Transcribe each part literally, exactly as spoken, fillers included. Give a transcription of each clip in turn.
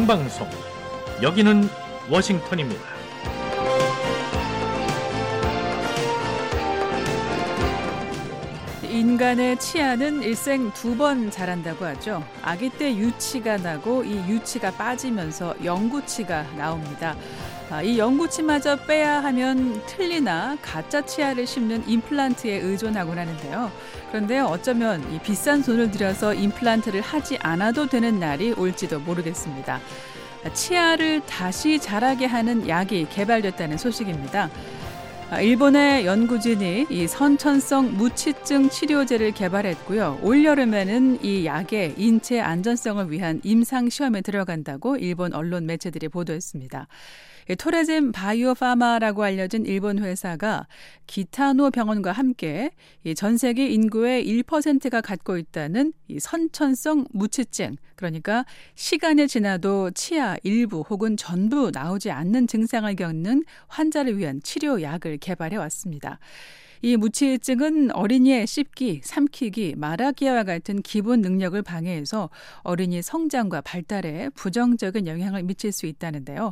생방송, 여기는 워싱턴입니다. 인간의 치아는 일생 두 번 자란다고 하죠. 아기 때 유치가 나고 이 유치가 빠지면서 영구치가 나옵니다. 이 영구치마저 빼야 하면 틀니나 가짜 치아를 심는 임플란트에 의존하곤 하는데요. 그런데 어쩌면 이 비싼 돈을 들여서 임플란트를 하지 않아도 되는 날이 올지도 모르겠습니다. 치아를 다시 자라게 하는 약이 개발됐다는 소식입니다. 일본의 연구진이 이 선천성 무치증 치료제를 개발했고요. 올여름에는 이 약의 인체 안전성을 위한 임상 시험에 들어간다고 일본 언론 매체들이 보도했습니다. 토레젠 바이오파마라고 알려진 일본 회사가 기타노 병원과 함께 전 세계 인구의 일 퍼센트가 갖고 있다는 이 선천성 무치증, 그러니까 시간이 지나도 치아 일부 혹은 전부 나오지 않는 증상을 겪는 환자를 위한 치료약을 개발해 왔습니다. 이 무치증은 어린이의 씹기, 삼키기, 말하기와 같은 기본 능력을 방해해서 어린이 성장과 발달에 부정적인 영향을 미칠 수 있다는데요.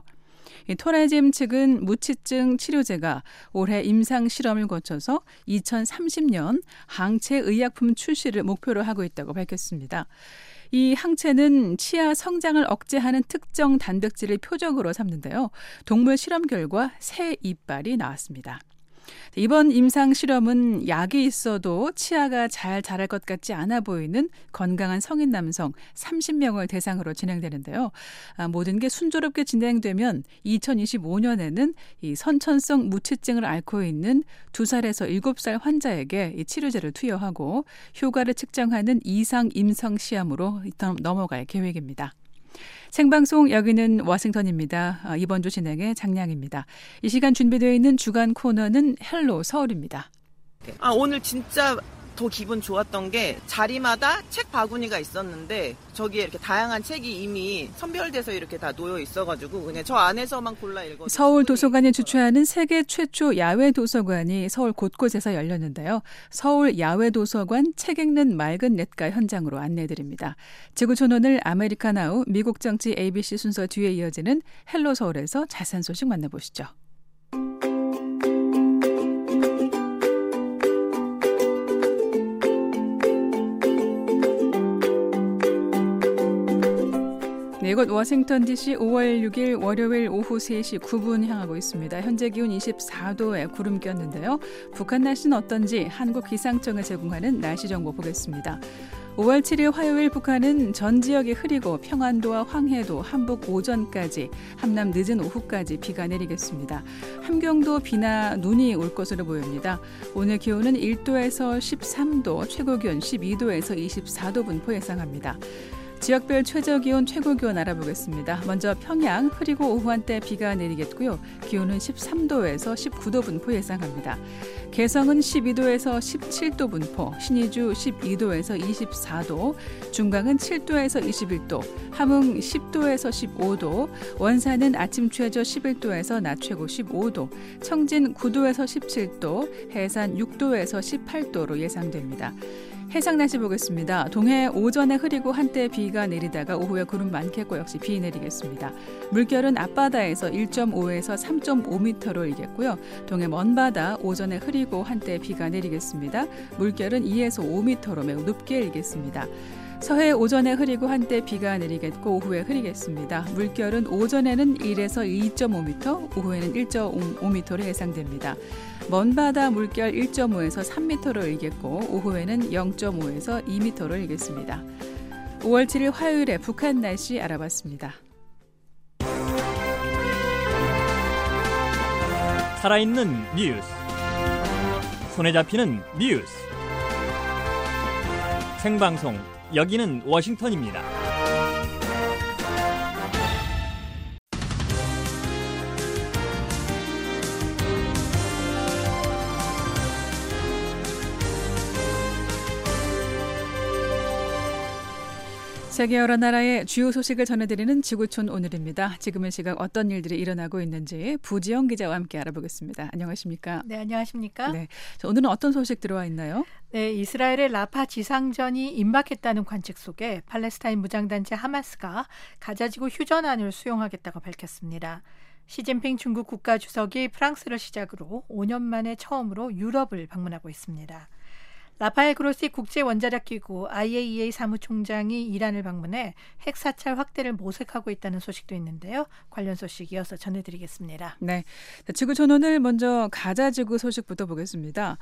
토레짐 측은 무치증 치료제가 올해 임상 실험을 거쳐서 이천삼십 년 항체 의약품 출시를 목표로 하고 있다고 밝혔습니다. 이 항체는 치아 성장을 억제하는 특정 단백질을 표적으로 삼는데요. 동물 실험 결과 새 이빨이 나왔습니다. 이번 임상 실험은 약이 있어도 치아가 잘 자랄 것 같지 않아 보이는 건강한 성인 남성 삼십 명을 대상으로 진행되는데요. 아, 모든 게 순조롭게 진행되면 이천이십오 년에는 이 선천성 무치증을 앓고 있는 두 살에서 일곱 살 환자에게 이 치료제를 투여하고 효과를 측정하는 이상 임상 시험으로 넘어갈 계획입니다. 생방송 여기는 워싱턴입니다. 이번 주 진행의 장량입니다. 이 시간 준비되어 있는 주간 코너는 헬로 서울입니다. 아, 오늘 진짜 더 기분 좋았던 게 자리마다 책 바구니가 있었는데 저기에 이렇게 다양한 책이 이미 선별돼서 이렇게 다 놓여 있어가지고 그냥 저 안에서만 골라 읽었어요. 서울 도서관이 주최하는 세계 최초 야외 도서관이 서울 곳곳에서 열렸는데요. 서울 야외 도서관 책 읽는 맑은 냇가 현장으로 안내해드립니다. 지구촌 오늘 아메리카나우 미국 정치 에이비씨 순서 뒤에 이어지는 헬로 서울에서 자세한 소식 만나보시죠. 네, 이곳 워싱턴 디씨 오월 육일 월요일 오후 세 시 구 분 향하고 있습니다. 현재 기온 이십사 도에 구름 꼈는데요. 북한 날씨는 어떤지 한국기상청을 제공하는 날씨 정보 보겠습니다. 오월 칠일 화요일 북한은 전 지역이 흐리고 평안도와 황해도, 한북 오전까지, 함남 늦은 오후까지 비가 내리겠습니다. 함경도 비나 눈이 올 것으로 보입니다. 오늘 기온은 일 도에서 십삼 도, 최고 기온 십이 도에서 이십사 도 분포 예상합니다. 지역별 최저기온, 최고기온 알아보겠습니다. 먼저 평양, 흐리고 오후 한때 비가 내리겠고요. 기온은 십삼 도에서 십구 도 분포 예상합니다. 개성은 십이 도에서 십칠 도 분포, 신의주 십이 도에서 이십사 도, 중강은 칠 도에서 이십일 도, 함흥 십 도에서 십오 도, 원산은 아침 최저 십일 도에서 낮 최고 십오 도, 청진 구 도에서 십칠 도, 해산 육 도에서 십팔 도로 예상됩니다. 해상 날씨 보겠습니다. 동해 오전에 흐리고 한때 비가 내리다가 오후에 구름 많겠고 역시 비 내리겠습니다. 물결은 앞바다에서 일 점 오에서 삼 점 오 미터로 일겠고요. 동해 먼바다 오전에 흐리고 한때 비가 내리겠습니다. 물결은 이에서 오 미터로 매우 높게 일겠습니다. 서해 오전에 흐리고 한때 비가 내리겠고 오후에 흐리겠습니다. 물결은 오전에는 일에서 이 점 오 미터, 오후에는 일 점 오 미터로 예상됩니다. 먼바다 물결 일 점 오에서 삼 미터로 일겠고 오후에는 영 점 오에서 이 미터로 일겠습니다. 오월 칠일 화요일에 북한 날씨 알아봤습니다. 살아있는 뉴스, 손에 잡히는 뉴스, 생방송 여기는 워싱턴입니다. 세계 여러 나라의 주요 소식을 전해드리는 지구촌 오늘입니다. 지금의 시각 어떤 일들이 일어나고 있는지 부지영 기자와 함께 알아보겠습니다. 안녕하십니까? 네, 안녕하십니까? 네, 자, 오늘은 어떤 소식 들어와 있나요? 네, 이스라엘의 라파 지상전이 임박했다는 관측 속에 팔레스타인 무장단체 하마스가 가자지구 휴전안을 수용하겠다고 밝혔습니다. 시진핑 중국 국가주석이 프랑스를 시작으로 오 년 만에 처음으로 유럽을 방문하고 있습니다. 라파엘 그로시 국제원자력기구 아이에이이에이 사무총장이 이란을 방문해 핵 사찰 확대를 모색하고 있다는 소식도 있는데요. 관련 소식 이어서 전해드리겠습니다. 네, 지구촌 오늘 먼저 가자지구 소식부터 보겠습니다.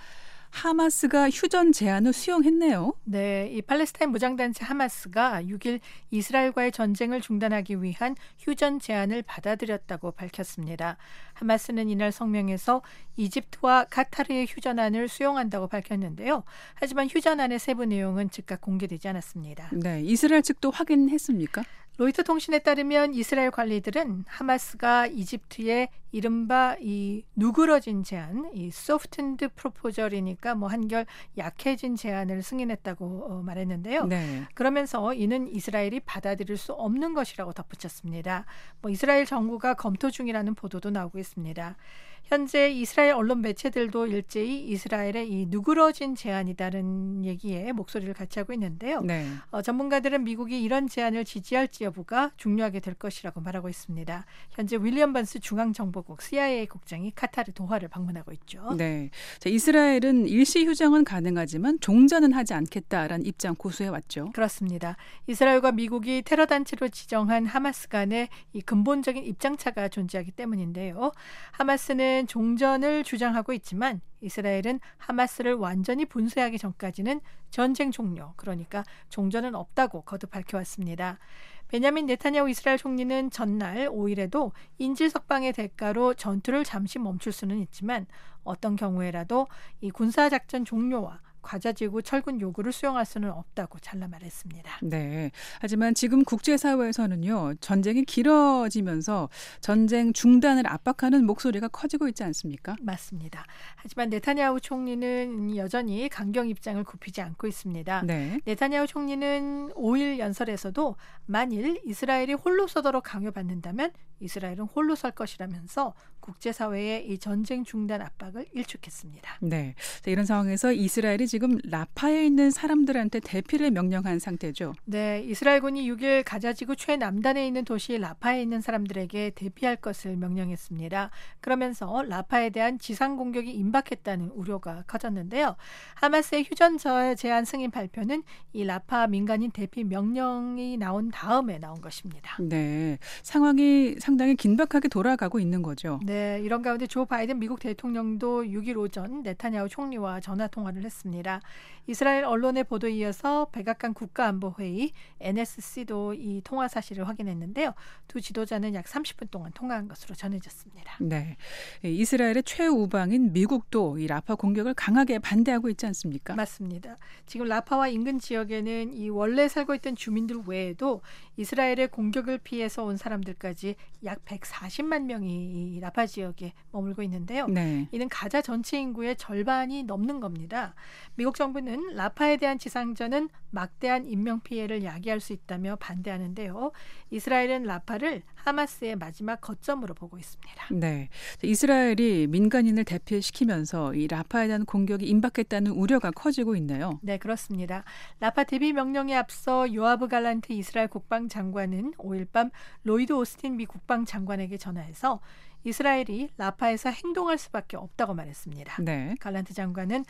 하마스가 휴전 제안을 수용했네요. 네, 이 팔레스타인 무장단체 하마스가 육 일 이스라엘과의 전쟁을 중단하기 위한 휴전 제안을 받아들였다고 밝혔습니다. 하마스는 이날 성명에서 이집트와 카타르의 휴전안을 수용한다고 밝혔는데요. 하지만 휴전안의 세부 내용은 즉각 공개되지 않았습니다. 네, 이스라엘 측도 확인했습니까? 로이터 통신에 따르면 이스라엘 관리들은 하마스가 이집트의 이른바 이 누그러진 제안, 이 소프트드 프로포절이니까 뭐 한결 약해진 제안을 승인했다고 어, 말했는데요. 네. 그러면서 이는 이스라엘이 받아들일 수 없는 것이라고 덧붙였습니다. 뭐 이스라엘 정부가 검토 중이라는 보도도 나오고 있습니다. 현재 이스라엘 언론 매체들도 일제히 이스라엘의 이 누그러진 제안이다는 얘기에 목소리를 같이 하고 있는데요. 네. 어, 전문가들은 미국이 이런 제안을 지지할지 여부가 중요하게 될 것이라고 말하고 있습니다. 현재 윌리엄 번스 중앙정보국 씨아이에이 국장이 카타르 도하를 방문하고 있죠. 네, 자, 이스라엘은 일시 휴정은 가능하지만 종전은 하지 않겠다라는 입장 고수해왔죠. 그렇습니다. 이스라엘과 미국이 테러 단체로 지정한 하마스 간의 이 근본적인 입장차가 존재하기 때문인데요. 하마스는 종전을 주장하고 있지만 이스라엘은 하마스를 완전히 분쇄하기 전까지는 전쟁 종료, 그러니까 종전은 없다고 거듭 밝혀왔습니다. 베냐민 네타냐후 이스라엘 총리는 전날 오 일에도 인질석방의 대가로 전투를 잠시 멈출 수는 있지만 어떤 경우에라도 이 군사작전 종료와 가자지구 철군 요구를 수용할 수는 없다고 잘라 말했습니다. 네. 하지만 지금 국제사회에서는요, 전쟁이 길어지면서 전쟁 중단을 압박하는 목소리가 커지고 있지 않습니까? 맞습니다. 하지만 네타냐후 총리는 여전히 강경 입장을 굽히지 않고 있습니다. 네. 네타냐후 총리는 오 일 연설에서도 만일 이스라엘이 홀로 서도록 강요받는다면 이스라엘은 홀로 설 것이라면서 국제사회의 이 전쟁 중단 압박을 일축했습니다. 네. 자, 이런 상황에서 이스라엘이 지금 라파에 있는 사람들한테 대피를 명령한 상태죠. 네, 이스라엘군이 육 일 가자지구 최남단에 있는 도시 라파에 있는 사람들에게 대피할 것을 명령했습니다. 그러면서 라파에 대한 지상 공격이 임박했다는 우려가 커졌는데요. 하마스의 휴전 제안 승인 발표는 이 라파 민간인 대피 명령이 나온 다음에 나온 것입니다. 네, 상황이 상당히 긴박하게 돌아가고 있는 거죠. 네, 이런 가운데 조 바이든 미국 대통령도 육 일 오전 네타냐후 총리와 전화 통화를 했습니다. 이스라엘 언론의 보도에 이어서 백악관 국가안보회의 엔에스씨도 이 통화 사실을 확인했는데요. 두 지도자는 약 삼십 분 동안 통화한 것으로 전해졌습니다. 네, 이스라엘의 최우방인 미국도 이 라파 공격을 강하게 반대하고 있지 않습니까? 맞습니다. 지금 라파와 인근 지역에는 이 원래 살고 있던 주민들 외에도 이스라엘의 공격을 피해서 온 사람들까지 약 백사십만 명이 이 라파 지역에 머물고 있는데요. 네. 이는 가자 전체 인구의 절반이 넘는 겁니다. 미국 정부는 라파에 대한 지상전은 막대한 인명피해를 야기할 수 있다며 반대하는데요. 이스라엘은 라파를 하마스의 마지막 거점으로 보고 있습니다. 네, 이스라엘이 민간인을 대피시키면서 이 라파에 대한 공격이 임박했다는 우려가 커지고 있네요. 네, 그렇습니다. 라파 대비 명령에 앞서 요아브 갈란트 이스라엘 국방장관은 오 일 밤 로이드 오스틴 미 국방장관에게 전화해서 이스라엘이 라파에서 행동할 수밖에 없다고 말했습니다. 네. 갈란트 장관은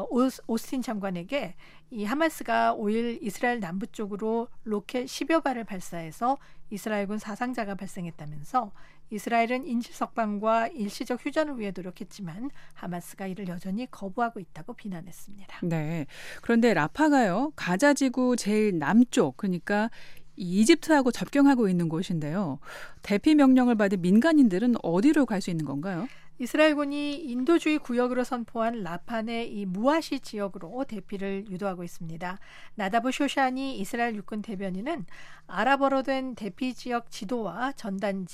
오스틴 장관에게 이 하마스가 오 일 이스라엘 남부 쪽으로 로켓 십여 발을 발사해서 이스라엘군 사상자가 발생했다면서 이스라엘은 인질석방과 일시적 휴전을 위해 노력했지만 하마스가 이를 여전히 거부하고 있다고 비난했습니다. 네. 그런데 라파가요, 가자지구 제일 남쪽, 그러니까 이집트하고 접경하고 있는 곳인데요. 대피 명령을 받은 민간인들은 어디로 갈 수 있는 건가요? 이스라엘군이 인도주의 구역으로 선포한 라판의 이 무아시 지역으로 대피를 유도하고 있습니다. 나다브 쇼샤니 이스라엘 육군 대변인은 아랍어로 된 대피 지역 지도와 전단지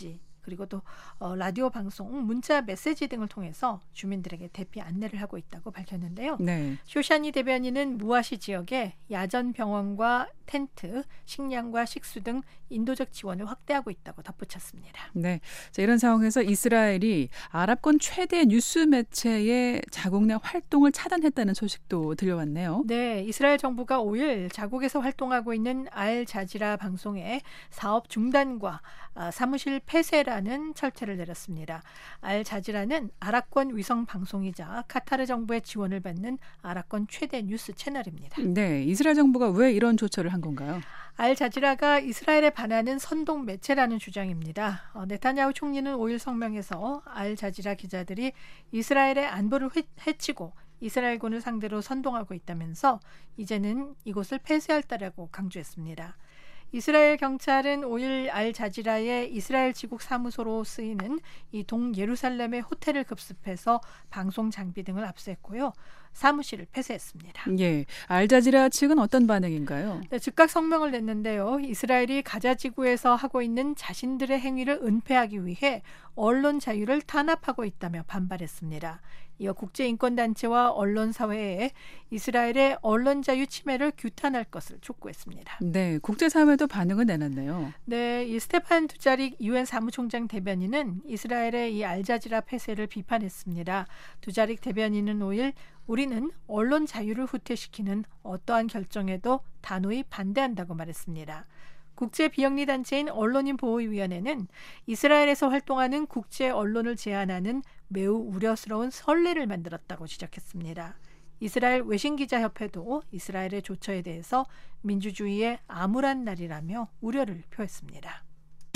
그리고 또 어, 라디오 방송, 문자 메시지 등을 통해서 주민들에게 대피 안내를 하고 있다고 밝혔는데요. 네. 쇼샤니 대변인은 무아시 지역에 야전 병원과 텐트, 식량과 식수 등 인도적 지원을 확대하고 있다고 덧붙였습니다. 네. 자, 이런 상황에서 이스라엘이 아랍권 최대 뉴스 매체의 자국 내 활동을 차단했다는 소식도 들려왔네요. 네, 이스라엘 정부가 오일 자국에서 활동하고 있는 알 자지라 방송의 사업 중단과 사무실 폐쇄라는 철퇴를 내렸습니다. 알 자지라는 아랍권 위성 방송이자 카타르 정부의 지원을 받는 아랍권 최대 뉴스 채널입니다. 네, 이스라엘 정부가 왜 이런 조처를 한 건가요? 알 자지라가 이스라엘에 반하는 선동 매체라는 주장입니다. 어, 네타냐후 총리는 오일 성명에서 알 자지라 기자들이 이스라엘의 안보를 해, 해치고 이스라엘군을 상대로 선동하고 있다면서 이제는 이곳을 폐쇄할다라고 강조했습니다. 이스라엘 경찰은 오일 알 자지라의 이스라엘 지국 사무소로 쓰이는 이 동예루살렘의 호텔을 급습해서 방송 장비 등을 압수했고요. 사무실을 폐쇄했습니다. 예, 알자지라 측은 어떤 반응인가요? 네, 즉각 성명을 냈는데요. 이스라엘이 가자 지구에서 하고 있는 자신들의 행위를 은폐하기 위해 언론 자유를 탄압하고 있다며 반발했습니다. 이어 국제인권단체와 언론사회에 이스라엘의 언론 자유 침해를 규탄할 것을 촉구했습니다. 네, 국제사회도 반응을 내놨네요. 네, 이 스테판 두자릭 유엔 사무총장 대변인은 이스라엘의 이 알자지라 폐쇄를 비판했습니다. 두자릭 대변인은 오일 우리는 언론 자유를 후퇴시키는 어떠한 결정에도 단호히 반대한다고 말했습니다. 국제 비영리 단체인 언론인보호위원회는 이스라엘에서 활동하는 국제 언론을 제한하는 매우 우려스러운 선례를 만들었다고 지적했습니다. 이스라엘 외신기자협회도 이스라엘의 조처에 대해서 민주주의의 암울한 날이라며 우려를 표했습니다.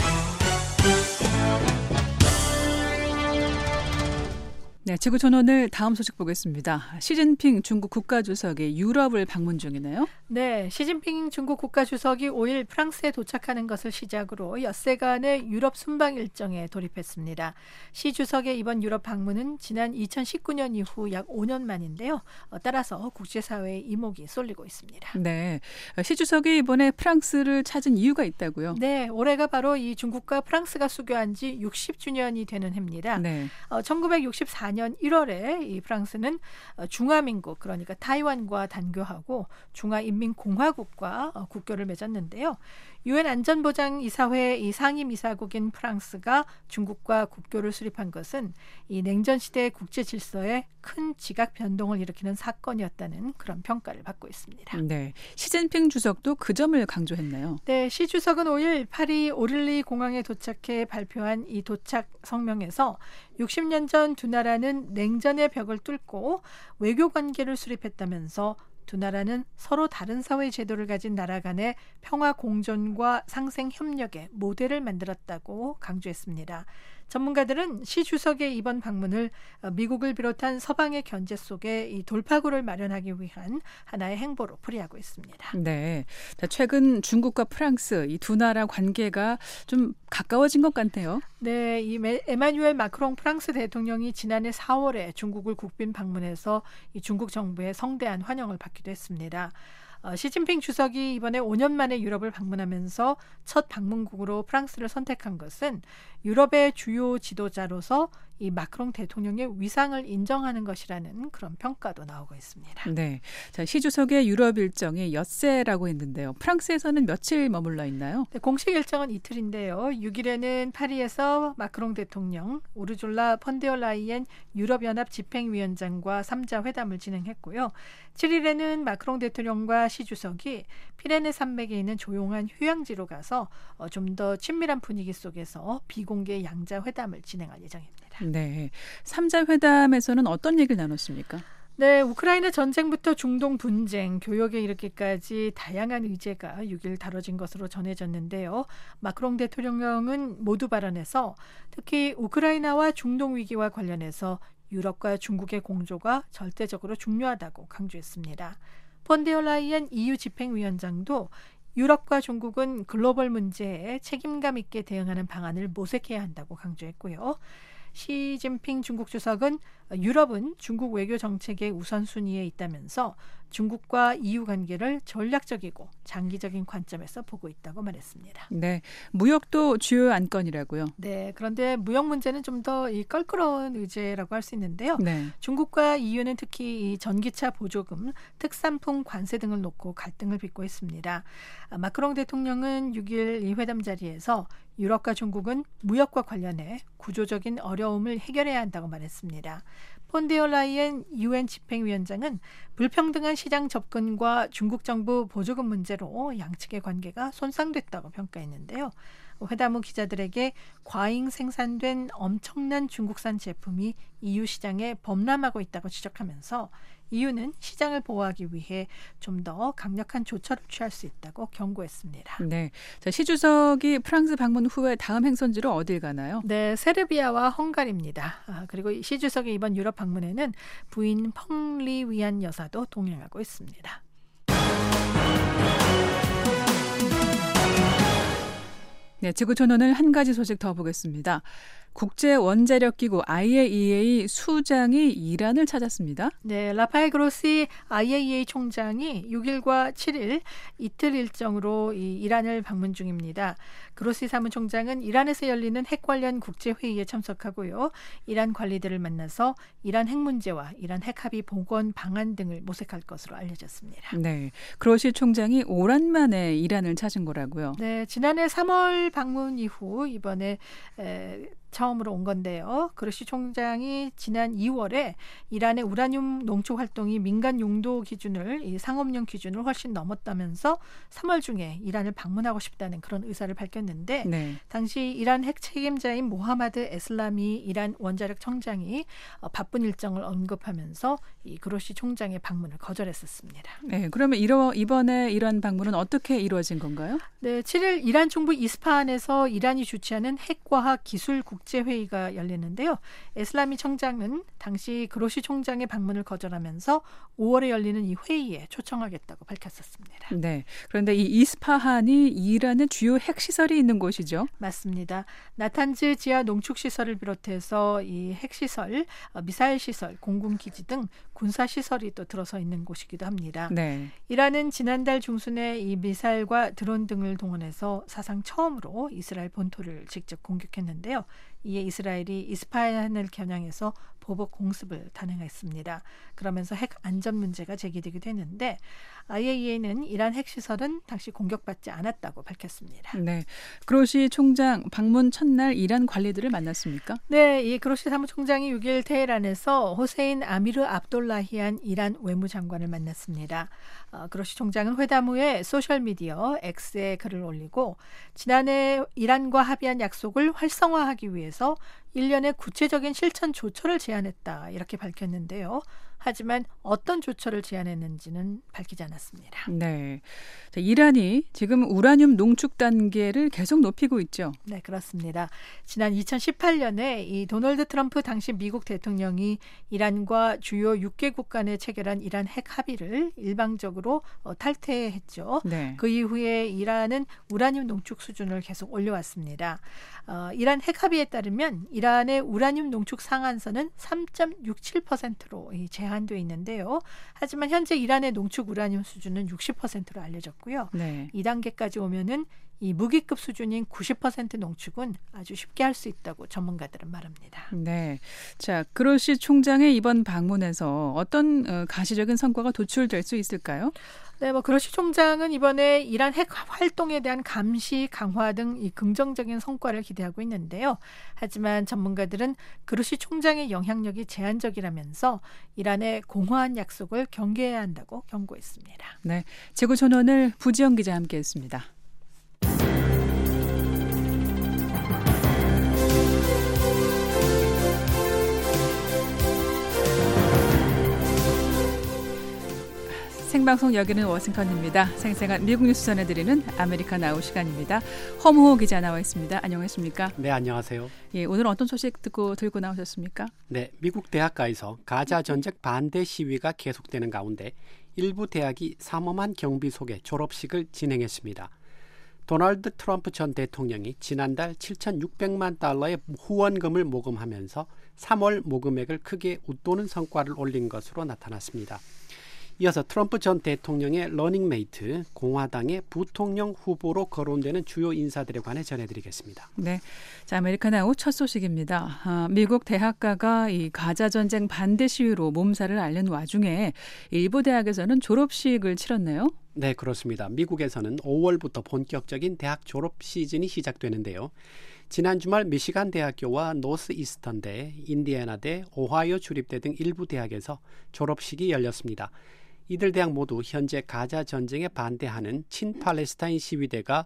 네, 지구촌 오늘 다음 소식 보겠습니다. 시진핑 중국 국가주석이 유럽을 방문 중이네요. 네, 시진핑 중국 국가주석이 오일 프랑스에 도착하는 것을 시작으로 엿새간의 유럽 순방 일정에 돌입했습니다. 시 주석의 이번 유럽 방문은 지난 이천십구 년 이후 약 오 년 만인데요. 따라서 국제사회의 이목이 쏠리고 있습니다. 네, 시 주석이 이번에 프랑스를 찾은 이유가 있다고요? 네, 올해가 바로 이 중국과 프랑스가 수교한 지 육십 주년이 되는 해입니다. 네. 어, 천구백육십사 년 일월에 이 프랑스는 중화민국, 그러니까 타이완과 단교하고 중화인민공화국과 국교를 맺었는데요. 유엔 안전보장이사회 이 상임이사국인 프랑스가 중국과 국교를 수립한 것은 이 냉전 시대의 국제 질서에 큰 지각 변동을 일으키는 사건이었다는 그런 평가를 받고 있습니다. 네, 시진핑 주석도 그 점을 강조했나요? 네, 시 주석은 오일 파리 오를리 공항에 도착해 발표한 이 도착 성명에서 육십 년 전 두 나라는 냉전의 벽을 뚫고 외교 관계를 수립했다면서 두 나라는 서로 다른 사회 제도를 가진 나라 간의 평화 공존과 상생 협력의 모델을 만들었다고 강조했습니다. 전문가들은 시 주석의 이번 방문을 미국을 비롯한 서방의 견제 속에 이 돌파구를 마련하기 위한 하나의 행보로 풀이하고 있습니다. 네, 자, 최근 중국과 프랑스 이 두 나라 관계가 좀 가까워진 것 같네요. 네, 이 에마뉴엘 마크롱 프랑스 대통령이 지난해 사월에 중국을 국빈 방문해서 이 중국 정부의 성대한 환영을 받기도 했습니다. 어, 시진핑 주석이 이번에 오 년 만에 유럽을 방문하면서 첫 방문국으로 프랑스를 선택한 것은 유럽의 주요 지도자로서 이 마크롱 대통령의 위상을 인정하는 것이라는 그런 평가도 나오고 있습니다. 네, 자, 시 주석의 유럽 일정이 엿새라고 했는데요. 프랑스에서는 며칠 머물러 있나요? 네, 공식 일정은 이틀인데요. 육 일에는 파리에서 마크롱 대통령, 우르줄라 펀데어라이엔 유럽연합 집행위원장과 삼 자 회담을 진행했고요. 칠 일에는 마크롱 대통령과 시 주석이 피레네 산맥에 있는 조용한 휴양지로 가서 어, 좀 더 친밀한 분위기 속에서 비공개 양자 회담을 진행할 예정입니다. 네, 삼 자 회담에서는 어떤 얘기를 나눴습니까? 네, 우크라이나 전쟁부터 중동 분쟁, 교역에 이르기까지 다양한 의제가 육 일 다뤄진 것으로 전해졌는데요. 마크롱 대통령은 모두 발언에서 특히 우크라이나와 중동 위기와 관련해서 유럽과 중국의 공조가 절대적으로 중요하다고 강조했습니다. 폰데어라이엔 이유 집행위원장도 유럽과 중국은 글로벌 문제에 책임감 있게 대응하는 방안을 모색해야 한다고 강조했고요. 시진핑 중국 주석은 유럽은 중국 외교 정책의 우선순위에 있다면서 중국과 이유 관계를 전략적이고 장기적인 관점에서 보고 있다고 말했습니다. 네, 무역도 주요 안건이라고요. 네, 그런데 무역 문제는 좀 더 이 껄끄러운 의제라고 할 수 있는데요. 네. 중국과 이유는 특히 이 전기차 보조금, 특산품 관세 등을 놓고 갈등을 빚고 있습니다. 마크롱 대통령은 육 일 이 회담 자리에서 유럽과 중국은 무역과 관련해 구조적인 어려움을 해결해야 한다고 말했습니다. 폰데어라이엔 유엔 집행위원장은 불평등한 시장 접근과 중국 정부 보조금 문제로 양측의 관계가 손상됐다고 평가했는데요. 회담 후 기자들에게 과잉 생산된 엄청난 중국산 제품이 이유 시장에 범람하고 있다고 지적하면서 이유는 시장을 보호하기 위해 좀 더 강력한 조처를 취할 수 있다고 경고했습니다. 네, 자, 시 주석이 프랑스 방문 후에 다음 행선지로 어딜 가나요? 네, 세르비아와 헝가리입니다. 아, 그리고 시 주석의 이번 유럽 방문에는 부인 펑리 위안 여사도 동행하고 있습니다. 네, 지구촌 오늘 한 가지 소식 더 보겠습니다. 국제원자력기구 아이에이이에이 수장이 이란을 찾았습니다. 네, 라파엘 그로시 아이에이이에이 총장이 육 일과 칠 일 이틀 일정으로 이 이란을 방문 중입니다. 그로시 사무총장은 이란에서 열리는 핵 관련 국제회의에 참석하고요. 이란 관리들을 만나서 이란 핵 문제와 이란 핵 합의 복원 방안 등을 모색할 것으로 알려졌습니다. 네, 그로시 총장이 오랜만에 이란을 찾은 거라고요. 네, 지난해 삼월 방문 이후 이번에 에, 처음으로 온 건데요. 그로시 총장이 지난 이월에 이란의 우라늄 농축 활동이 민간 용도 기준을 이 상업용 기준을 훨씬 넘었다면서 삼월 중에 이란을 방문하고 싶다는 그런 의사를 밝혔는데 네. 당시 이란 핵 책임자인 모하마드 에슬라미 이란 원자력 청장이 어, 바쁜 일정을 언급하면서 이 그로시 총장의 방문을 거절했었습니다. 네, 그러면 이러, 이번에 이런 방문은 어떻게 이루어진 건가요? 네, 칠 일 이란 중부 이스파한에서 이란이 주최하는 핵과학 기술 국제회의가 열리는데요. 에슬라미 청장은 당시 그로시 총장의 방문을 거절하면서 오월에 열리는 이 회의에 초청하겠다고 밝혔었습니다. 네, 그런데 이 이스파한이 이란의 주요 핵시설이 있는 곳이죠? 맞습니다. 나탄즈 지하 농축시설을 비롯해서 이 핵시설, 미사일 시설, 공군기지 등 군사시설이 또 들어서 있는 곳이기도 합니다. 네. 이란은 지난달 중순에 이 미사일과 드론 등을 동원해서 사상 처음으로 이스라엘 본토를 직접 공격했는데요. 이에 이스라엘이 이스파한을 겨냥해서 보복 공습을 단행했습니다. 그러면서 핵 안전 문제가 제기되기도 했는데 아이에이이에이는 이란 핵시설은 당시 공격받지 않았다고 밝혔습니다. 네, 그로시 총장 방문 첫날 이란 관리들을 만났습니까? 네, 이 그로시 사무총장이 육 일 테헤란에서 호세인 아미르 압돌라히안 이란 외무장관을 만났습니다. 어, 그로시 총장은 회담 후에 소셜미디어 X에 글을 올리고 지난해 이란과 합의한 약속을 활성화하기 위해서 일련의 구체적인 실천 조처를 제안했다 이렇게 밝혔는데요. 하지만 어떤 조처를 제안했는지는 밝히지 않았습니다. 네, 자, 이란이 지금 우라늄 농축 단계를 계속 높이고 있죠. 네, 그렇습니다. 지난 이천십팔 년에 이 도널드 트럼프 당시 미국 대통령이 이란과 주요 육 개국 간에 체결한 이란 핵 합의를 일방적으로 어, 탈퇴했죠. 네. 그 이후에 이란은 우라늄 농축 수준을 계속 올려왔습니다. 어, 이란 핵 합의에 따르면 이란의 우라늄 농축 상한선은 삼 점 육칠 퍼센트로 이 제한되어 있는데요. 하지만 현재 이란의 농축 우라늄 수준은 육십 퍼센트로 알려졌고요. 네. 이 단계까지 오면은 이 무기급 수준인 구십 퍼센트 농축은 아주 쉽게 할 수 있다고 전문가들은 말합니다. 네, 자, 그로시 총장의 이번 방문에서 어떤 어, 가시적인 성과가 도출될 수 있을까요? 네, 뭐 그로시 총장은 이번에 이란 핵 활동에 대한 감시 강화 등 이 긍정적인 성과를 기대하고 있는데요. 하지만 전문가들은 그로시 총장의 영향력이 제한적이라면서 이란의 공허한 약속을 경계해야 한다고 경고했습니다. 네, 지구촌 오늘 부지영 기자 함께했습니다. 생방송 여기는 워싱턴입니다. 생생한 미국 뉴스 전해드리는 아메리카 나우 시간입니다. 허무호 기자 나와 있습니다. 안녕하십니까? 네, 안녕하세요. 예, 오늘 어떤 소식 듣고 들고 나오셨습니까? 네, 미국 대학가에서 가자 전쟁 반대 시위가 계속되는 가운데 일부 대학이 삼엄한 경비 속에 졸업식을 진행했습니다. 도널드 트럼프 전 대통령이 지난달 칠천육백만 달러의 후원금을 모금하면서 삼월 모금액을 크게 웃도는 성과를 올린 것으로 나타났습니다. 이어서 트럼프 전 대통령의 러닝메이트 공화당의 부통령 후보로 거론되는 주요 인사들에 관해 전해드리겠습니다. 네, 자 아메리카나우 첫 소식입니다. 아, 미국 대학가가 이 가자 전쟁 반대 시위로 몸살을 앓는 와중에 일부 대학에서는 졸업식을 치렀네요. 네, 그렇습니다. 미국에서는 오월부터 본격적인 대학 졸업 시즌이 시작되는데요. 지난 주말 미시간 대학교와 노스 이스턴대, 인디애나대, 오하이오 주립대 등 일부 대학에서 졸업식이 열렸습니다. 이들 대학 모두 현재 가자 전쟁에 반대하는 친팔레스타인 시위대가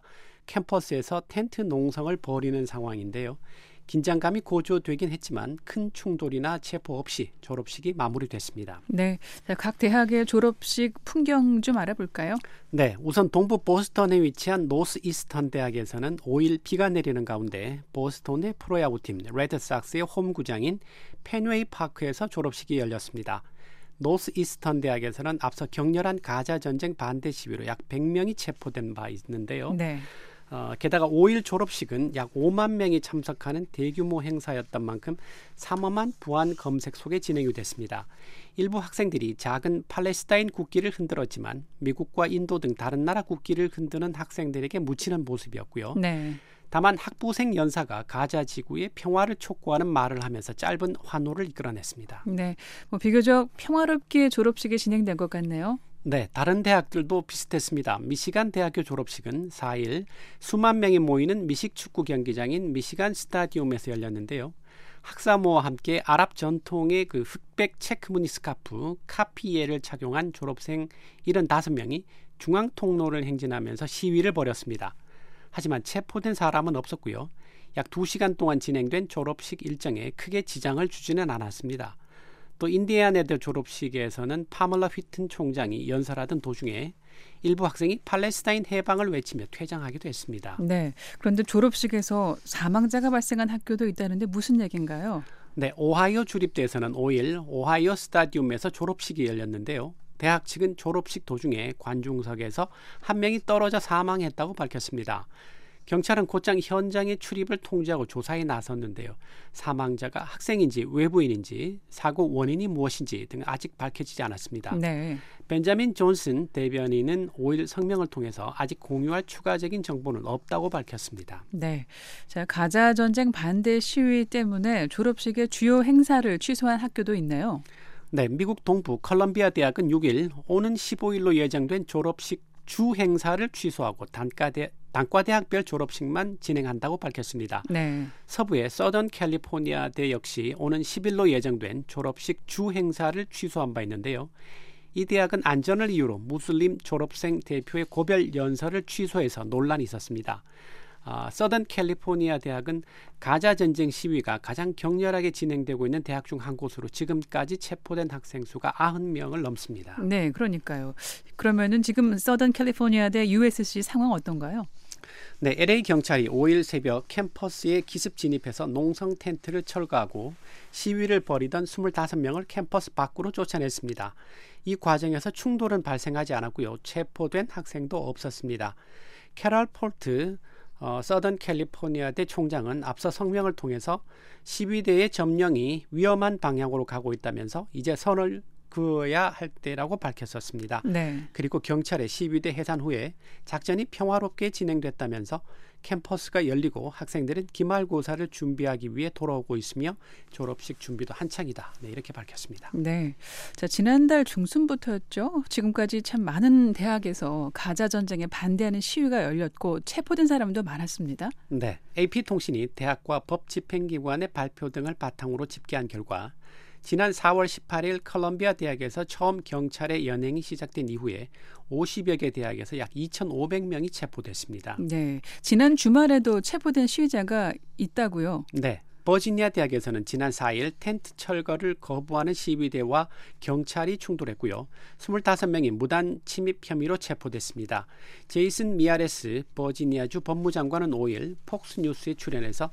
캠퍼스에서 텐트 농성을 벌이는 상황인데요. 긴장감이 고조되긴 했지만 큰 충돌이나 체포 없이 졸업식이 마무리됐습니다. 네, 자, 각 대학의 졸업식 풍경 좀 알아볼까요? 네, 우선 동부 보스턴에 위치한 노스 이스턴 대학에서는 오일 비가 내리는 가운데 보스턴의 프로야구팀 레드삭스의 홈구장인 펜웨이 파크에서 졸업식이 열렸습니다. 노스 이스턴 대학에서는 앞서 격렬한 가자 전쟁 반대 시위로 약 백 명이 체포된 바 있는데요. 네. 어, 게다가 오일 졸업식은 약 오만 명이 참석하는 대규모 행사였던 만큼 삼엄한 부안 검색 속에 진행이 됐습니다. 일부 학생들이 작은 팔레스타인 국기를 흔들었지만 미국과 인도 등 다른 나라 국기를 흔드는 학생들에게 묻히는 모습이었고요. 네. 다만 학부생 연사가 가자 지구의 평화를 촉구하는 말을 하면서 짧은 환호를 이끌어냈습니다. 네, 뭐 비교적 평화롭게 졸업식이 진행된 것 같네요. 네, 다른 대학들도 비슷했습니다. 미시간 대학교 졸업식은 사 일 수만 명이 모이는 미식 축구 경기장인 미시간 스타디움에서 열렸는데요. 학사모와 함께 아랍 전통의 그 흑백 체크무늬 스카프 카피예를 착용한 졸업생 칠십오 명이 중앙 통로를 행진하면서 시위를 벌였습니다. 하지만 체포된 사람은 없었고요. 약 두 시간 동안 진행된 졸업식 일정에 크게 지장을 주지는 않았습니다. 또 인디애나대 졸업식에서는 파멀라 휘튼 총장이 연설하던 도중에 일부 학생이 팔레스타인 해방을 외치며 퇴장하기도 했습니다. 네, 그런데 졸업식에서 사망자가 발생한 학교도 있다는데 무슨 얘기인가요? 네, 오하이오 주립대에서는 오일 오하이오 스타디움에서 졸업식이 열렸는데요. 대학 측은 졸업식 도중에 관중석에서 한 명이 떨어져 사망했다고 밝혔습니다. 경찰은 곧장 현장의 출입을 통제하고 조사에 나섰는데요. 사망자가 학생인지 외부인인지 사고 원인이 무엇인지 등 아직 밝혀지지 않았습니다. 네. 벤자민 존슨 대변인은 오일 성명을 통해서 아직 공유할 추가적인 정보는 없다고 밝혔습니다. 네, 자 가자 전쟁 반대 시위 때문에 졸업식의 주요 행사를 취소한 학교도 있네요. 네, 미국 동부 컬럼비아 대학은 육 일 오는 십오 일로 예정된 졸업식 주 행사를 취소하고 단과대, 단과대학별 졸업식만 진행한다고 밝혔습니다. 네. 서부의 서던 캘리포니아 대 역시 오는 십 일로 예정된 졸업식 주 행사를 취소한 바 있는데요. 이 대학은 안전을 이유로 무슬림 졸업생 대표의 고별 연설을 취소해서 논란이 있었습니다. 아, 서던 캘리포니아 대학은 가자 전쟁 시위가 가장 격렬하게 진행되고 있는 대학 중 한 곳으로 지금까지 체포된 학생 수가 구십 명을 넘습니다. 네, 그러니까요. 그러면은 지금 서던 캘리포니아대 유에스씨 상황 어떤가요? 네, 엘에이 경찰이 오일 새벽 캠퍼스에 기습 진입해서 농성 텐트를 철거하고 시위를 벌이던 이십오 명을 캠퍼스 밖으로 쫓아냈습니다. 이 과정에서 충돌은 발생하지 않았고요. 체포된 학생도 없었습니다. 캐럴 폴트 어, 서던 캘리포니아대 총장은 앞서 성명을 통해서 시위대의 점령이 위험한 방향으로 가고 있다면서 이제 선을 그어야 할 때라고 밝혔었습니다. 네. 그리고 경찰의 시위대 해산 후에 작전이 평화롭게 진행됐다면서 캠퍼스가 열리고 학생들은 기말고사를 준비하기 위해 돌아오고 있으며 졸업식 준비도 한창이다. 네, 이렇게 밝혔습니다. 네, 자 지난달 중순부터였죠. 지금까지 참 많은 대학에서 가자 전쟁에 반대하는 시위가 열렸고 체포된 사람도 많았습니다. 네, 에이피통신이 대학과 법집행기관의 발표 등을 바탕으로 집계한 결과 지난 사월 십팔일 컬럼비아 대학에서 처음 경찰의 연행이 시작된 이후에 오십여 개 대학에서 약 이천오백 명이 체포됐습니다. 네, 지난 주말에도 체포된 시위자가 있다고요? 네, 버지니아 대학에서는 지난 사일 텐트 철거를 거부하는 시위대와 경찰이 충돌했고요. 이십오 명이 무단 침입 혐의로 체포됐습니다. 제이슨 미아레스 버지니아주 법무장관은 오일 폭스뉴스에 출연해서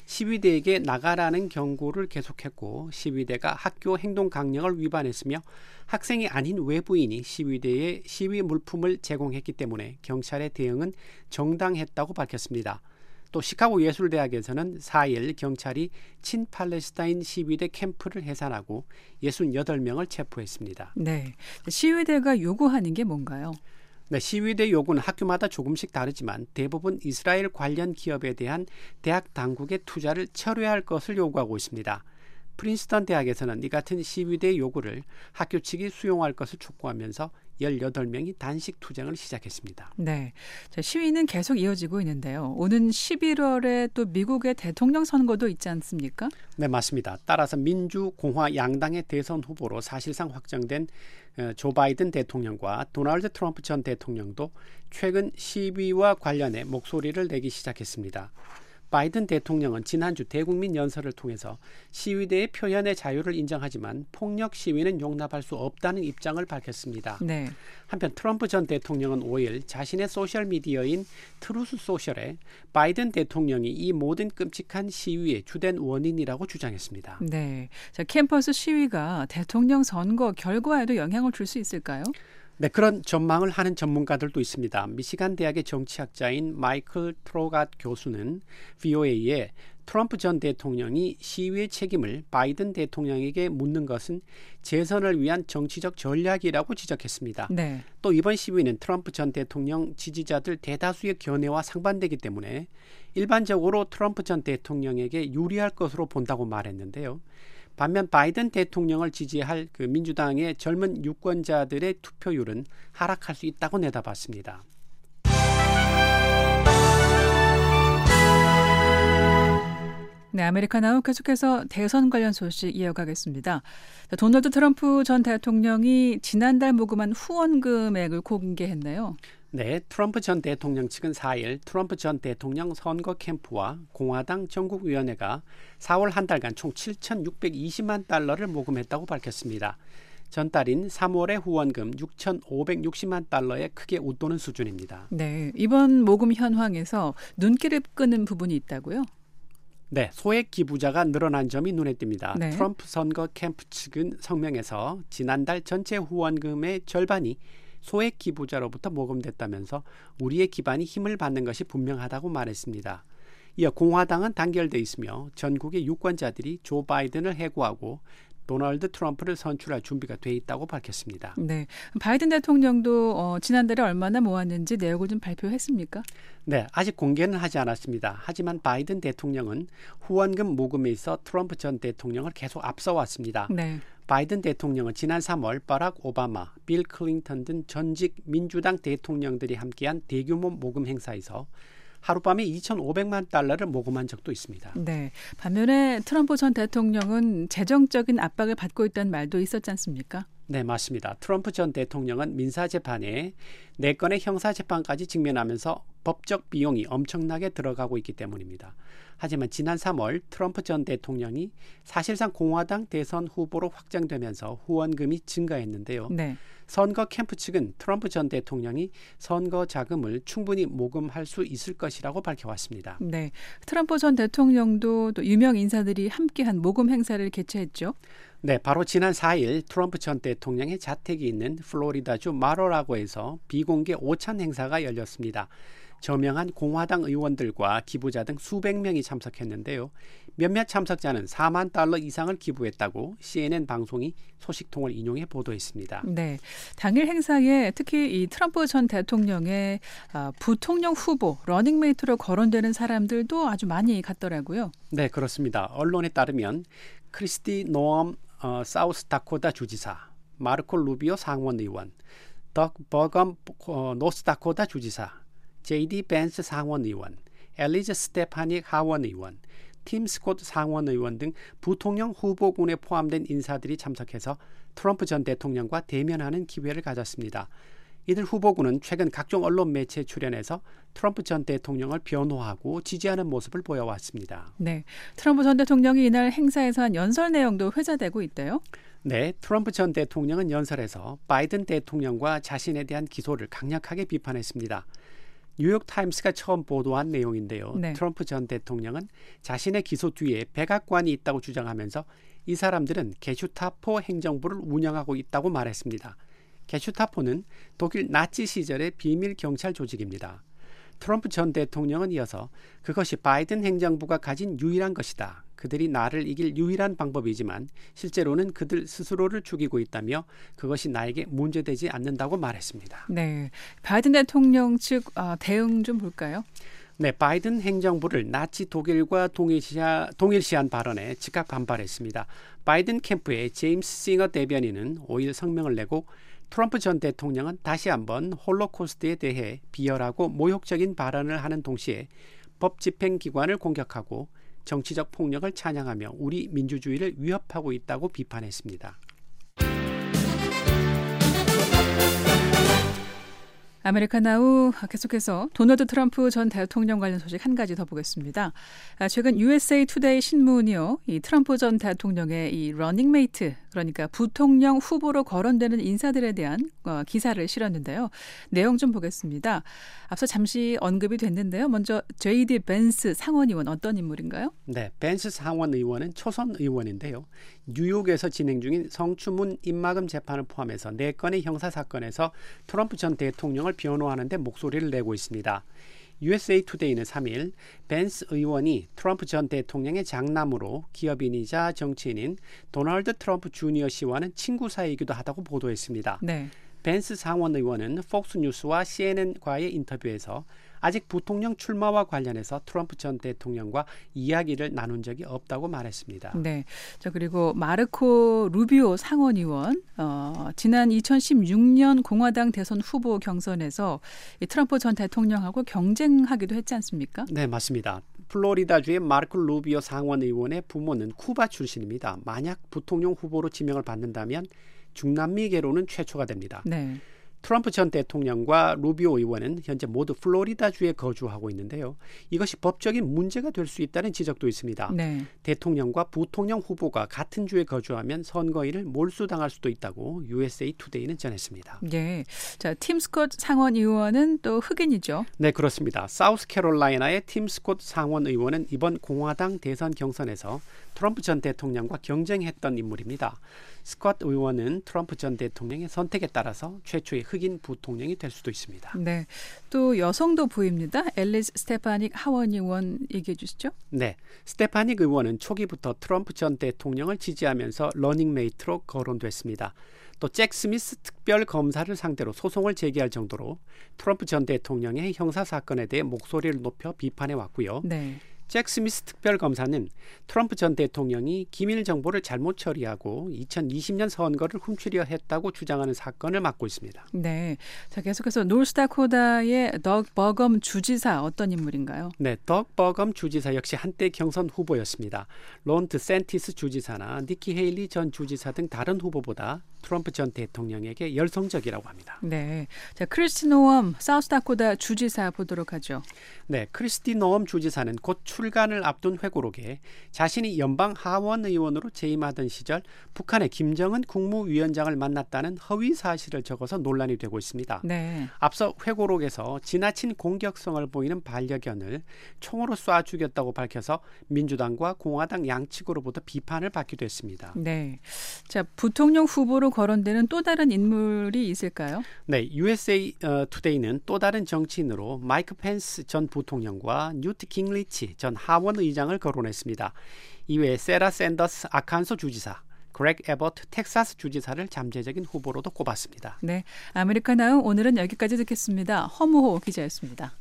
시위대에게 나가라는 경고를 계속했고 시위대가 학교 행동 강령을 위반했으며 학생이 아닌 외부인이 시위대에 시위 물품을 제공했기 때문에 경찰의 대응은 정당했다고 밝혔습니다. 또 시카고 예술대학에서는 사 일 경찰이 친팔레스타인 시위대 캠프를 해산하고 육십팔 명을 체포했습니다. 네, 시위대가 요구하는 게 뭔가요? 네, 시위대 요구는 학교마다 조금씩 다르지만 대부분 이스라엘 관련 기업에 대한 대학 당국의 투자를 철회할 것을 요구하고 있습니다. 프린스턴 대학에서는 이 같은 시위대의 요구를 학교 측이 수용할 것을 촉구하면서 열여덟 명이 단식 투쟁을 시작했습니다. 네, 자, 시위는 계속 이어지고 있는데요. 오는 십일월에 또 미국의 대통령 선거도 있지 않습니까? 네, 맞습니다. 따라서 민주, 공화 양당의 대선 후보로 사실상 확정된 조 바이든 대통령과 도널드 트럼프 전 대통령도 최근 시위와 관련해 목소리를 내기 시작했습니다. 바이든 대통령은 지난주 대국민 연설을 통해서 시위대의 표현의 자유를 인정하지만 폭력 시위는 용납할 수 없다는 입장을 밝혔습니다. 네. 한편 트럼프 전 대통령은 오 일 자신의 소셜미디어인 트루스 소셜에 바이든 대통령이 이 모든 끔찍한 시위의 주된 원인이라고 주장했습니다. 네, 자, 캠퍼스 시위가 대통령 선거 결과에도 영향을 줄 수 있을까요? 네, 그런 전망을 하는 전문가들도 있습니다. 미시간 대학의 정치학자인 마이클 트로갓 교수는 브이오에이에 트럼프 전 대통령이 시위의 책임을 바이든 대통령에게 묻는 것은 재선을 위한 정치적 전략이라고 지적했습니다. 네. 또 이번 시위는 트럼프 전 대통령 지지자들 대다수의 견해와 상반되기 때문에 일반적으로 트럼프 전 대통령에게 유리할 것으로 본다고 말했는데요. 반면 바이든 대통령을 지지할 그 민주당의 젊은 유권자들의 투표율은 하락할 수 있다고 내다봤습니다. 네, 아메리카나우 계속해서 대선 관련 소식 이어가겠습니다. 도널드 트럼프 전 대통령이 지난달 모금한 후원 금액을 공개했네요. 네, 트럼프 전 대통령 측은 사 일 트럼프 전 대통령 선거 캠프와 공화당 전국위원회가 사월 한 달간 총 칠천육백이십만 달러를 모금했다고 밝혔습니다. 전달인 삼월의 후원금 육천오백육십만 달러에 크게 웃도는 수준입니다. 네, 이번 모금 현황에서 눈길을 끄는 부분이 있다고요? 네, 소액 기부자가 늘어난 점이 눈에 띕니다. 네. 트럼프 선거 캠프 측은 성명에서 지난달 전체 후원금의 절반이 소액 기부자로부터 모금됐다면서 우리의 기반이 힘을 받는 것이 분명하다고 말했습니다. 이어 공화당은 단결돼 있으며 전국의 유권자들이 조 바이든을 해고하고 도널드 트럼프를 선출할 준비가 돼 있다고 밝혔습니다. 네, 바이든 대통령도 어, 지난달에 얼마나 모았는지 내역을 좀 발표했습니까? 네, 아직 공개는 하지 않았습니다. 하지만 바이든 대통령은 후원금 모금에 있어 트럼프 전 대통령을 계속 앞서왔습니다. 네. 바이든 대통령은 지난 삼월 바락 오바마, 빌 클린턴 등 전직 민주당 대통령들이 함께한 대규모 모금 행사에서 하룻밤에 이천오백만 달러를 모금한 적도 있습니다. 네. 반면에 트럼프 전 대통령은 재정적인 압박을 받고 있다는 말도 있었지 않습니까? 네, 맞습니다. 트럼프 전 대통령은 민사재판에 네 건의 형사재판까지 직면하면서 법적 비용이 엄청나게 들어가고 있기 때문입니다. 하지만 지난 삼월 트럼프 전 대통령이 사실상 공화당 대선 후보로 확정되면서 후원금이 증가했는데요. 네. 선거 캠프 측은 트럼프 전 대통령이 선거 자금을 충분히 모금할 수 있을 것이라고 밝혀왔습니다. 네, 트럼프 전 대통령도 또 유명 인사들이 함께한 모금 행사를 개최했죠. 네, 바로 지난 사 일 트럼프 전 대통령의 자택이 있는 플로리다주 마로라고에서 비공개 오찬 행사가 열렸습니다. 저명한 공화당 의원들과 기부자 등 수백 명이 참석했는데요. 몇몇 참석자는 사만 달러 이상을 기부했다고 씨엔엔 방송이 소식통을 인용해 보도했습니다. 네, 당일 행사에 특히 이 트럼프 전 대통령의 아, 부통령 후보 러닝메이트로 거론되는 사람들도 아주 많이 갔더라고요. 네, 그렇습니다. 언론에 따르면 크리스티 노엄 어, 사우스 다코타 주지사, 마르코 루비오 상원의원, 덕 버검 어, 노스다코타 주지사, 제이디 벤스 상원의원, 엘리자 스테파닉 하원의원, 팀 스콧 상원의원 등 부통령 후보군에 포함된 인사들이 참석해서 트럼프 전 대통령과 대면하는 기회를 가졌습니다. 이들 후보군은 최근 각종 언론 매체에 출연해서 트럼프 전 대통령을 변호하고 지지하는 모습을 보여왔습니다. 네, 트럼프 전 대통령이 이날 행사에서 한 연설 내용도 회자되고 있대요. 네, 트럼프 전 대통령은 연설에서 바이든 대통령과 자신에 대한 기소를 강력하게 비판했습니다. 뉴욕타임스가 처음 보도한 내용인데요. 네. 트럼프 전 대통령은 자신의 기소 뒤에 백악관이 있다고 주장하면서 이 사람들은 게슈타포 행정부를 운영하고 있다고 말했습니다. 게슈타포는 독일 나치 시절의 비밀 경찰 조직입니다. 트럼프 전 대통령은 이어서 그것이 바이든 행정부가 가진 유일한 것이다. 그들이 나를 이길 유일한 방법이지만 실제로는 그들 스스로를 죽이고 있다며 그것이 나에게 문제되지 않는다고 말했습니다. 네, 바이든 대통령 측 어, 대응 좀 볼까요? 네, 바이든 행정부를 나치 독일과 동일시하, 동일시한 발언에 즉각 반발했습니다. 바이든 캠프의 제임스 싱어 대변인은 오일 성명을 내고 트럼프 전 대통령은 다시 한번 홀로코스트에 대해 비열하고 모욕적인 발언을 하는 동시에 법 집행기관을 공격하고 정치적 폭력을 찬양하며 우리 민주주의를 위협하고 있다고 비판했습니다. 아메리카나우 계속해서 도널드 트럼프 전 대통령 관련 소식 한 가지 더 보겠습니다. 최근 유에스에이 투데이 신문이요, 이 트럼프 전 대통령의 이 러닝메이트, 그러니까 부통령 후보로 거론되는 인사들에 대한 기사를 실었는데요. 내용 좀 보겠습니다. 앞서 잠시 언급이 됐는데요. 먼저 제이디 벤스 상원의원 어떤 인물인가요? 네, 벤스 상원의원은 초선 의원인데요. 뉴욕에서 진행 중인 성추문 입막음 재판을 포함해서 네 건의 형사사건에서 트럼프 전 대통령을 변호하는 데 목소리를 내고 있습니다. 유에스에이 투데이는 삼 일 벤스 의원이 트럼프 전 대통령의 장남으로 기업인이자 정치인인 도널드 트럼프 주니어 씨와는 친구 사이이기도 하다고 보도했습니다. 네. 벤스 상원 의원은 폭스뉴스와 씨엔엔과의 인터뷰에서 아직 부통령 출마와 관련해서 트럼프 전 대통령과 이야기를 나눈 적이 없다고 말했습니다. 네. 자, 그리고 마르코 루비오 상원의원, 어, 지난 이천십육 년 공화당 대선 후보 경선에서 이 트럼프 전 대통령하고 경쟁하기도 했지 않습니까? 네, 맞습니다. 플로리다주의 마르코 루비오 상원의원의 부모는 쿠바 출신입니다. 만약 부통령 후보로 지명을 받는다면 중남미계로는 최초가 됩니다. 네. 트럼프 전 대통령과 루비오 의원은 현재 모두 플로리다주에 거주하고 있는데요. 이것이 법적인 문제가 될 수 있다는 지적도 있습니다. 네. 대통령과 부통령 후보가 같은 주에 거주하면 선거인을 몰수당할 수도 있다고 유에스에이 투데이는 전했습니다. 네. 자, 팀 스콧 상원 의원은 또 흑인이죠. 네, 그렇습니다. 사우스캐롤라이나의 팀 스콧 상원 의원은 이번 공화당 대선 경선에서 트럼프 전 대통령과 경쟁했던 인물입니다. 스콧 의원은 트럼프 전 대통령의 선택에 따라서 최초의 흑인 부통령이 될 수도 있습니다. 네, 또 여성도 보입니다. 앨리스 스테파닉 하원 의원 얘기해 주시죠. 네, 스테파닉 의원은 초기부터 트럼프 전 대통령을 지지하면서 러닝메이트로 거론됐습니다. 또 잭 스미스 특별 검사를 상대로 소송을 제기할 정도로 트럼프 전 대통령의 형사 사건에 대해 목소리를 높여 비판해 왔고요. 네. 잭 스미스 특별검사는 트럼프 전 대통령이 기밀 정보를 잘못 처리하고 이천이십 년 선거를 훔치려 했다고 주장하는 사건을 맡고 있습니다. 네, 자 계속해서 노스다코다의 덕 버검 주지사 어떤 인물인가요? 네, 덕 버검 주지사 역시 한때 경선 후보였습니다. 론 드샌티스 주지사나 니키 헤일리 전 주지사 등 다른 후보보다 트럼프 전 대통령에게 열성적이라고 합니다. 네, 자 크리스티 노엄 사우스다코다 주지사 보도록 하죠. 네, 크리스티 노엄 주지사는 곧 출간을 앞둔 회고록에 자신이 연방 하원 의원으로 재임하던 시절 북한의 김정은 국무위원장을 만났다는 허위 사실을 적어서 논란이 되고 있습니다. 네. 앞서 회고록에서 지나친 공격성을 보이는 반려견을 총으로 쏴 죽였다고 밝혀서 민주당과 공화당 양측으로부터 비판을 받기도 했습니다. 네, 자 부통령 후보로 거론되는 또 다른 인물이 있을까요? 네, 유에스에이 어, 투데이는 또 다른 정치인으로 마이크 펜스 전 부통령과 뉴트 깅리치 전 하원 의장을 거론했습니다. 이외에 세라 샌더스 아칸소 주지사, 그렉 에버트 텍사스 주지사를 잠재적인 후보로도 꼽았습니다. 네, 아메리카나우 오늘은 여기까지 듣겠습니다. 허무호 기자였습니다.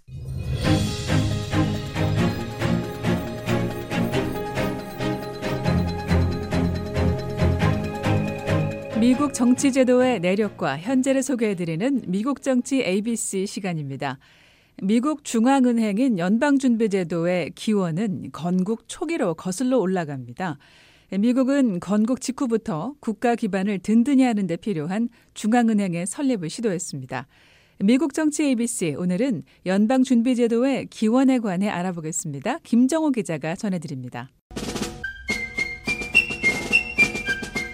미국 정치 제도의 내력과 현재를 소개해드리는 미국 정치 에이비씨 시간입니다. 미국 중앙은행인 연방준비제도의 기원은 건국 초기로 거슬러 올라갑니다. 미국은 건국 직후부터 국가 기반을 든든히 하는 데 필요한 중앙은행의 설립을 시도했습니다. 미국 정치 에이비씨 오늘은 연방준비제도의 기원에 관해 알아보겠습니다. 김정호 기자가 전해드립니다.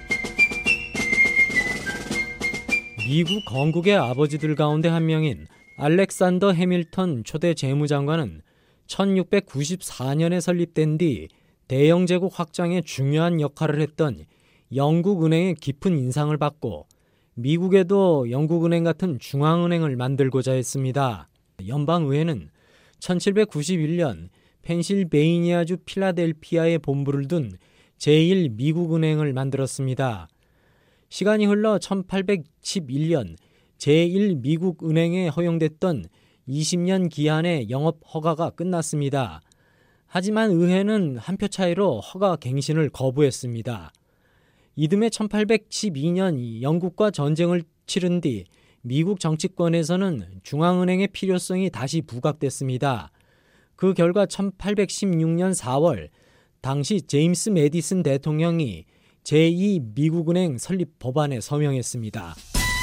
미국 건국의 아버지들 가운데 한 명인 알렉산더 해밀턴 초대 재무장관은 천육백구십사 년에 설립된 뒤 대영 제국 확장에 중요한 역할을 했던 영국은행의 깊은 인상을 받고 미국에도 영국은행 같은 중앙은행을 만들고자 했습니다. 연방의회는 천칠백구십일 년 펜실베이니아주 필라델피아에 본부를 둔 제일 미국은행을 만들었습니다. 시간이 흘러 천팔백십일 년 제일 미국은행에 허용됐던 이십 년 기한의 영업 허가가 끝났습니다. 하지만 의회는 한 표 차이로 허가 갱신을 거부했습니다. 이듬해 천팔백십이 년 영국과 전쟁을 치른 뒤 미국 정치권에서는 중앙은행의 필요성이 다시 부각됐습니다. 그 결과 천팔백십육 년 사월 당시 제임스 메디슨 대통령이 제이 미국은행 설립 법안에 서명했습니다.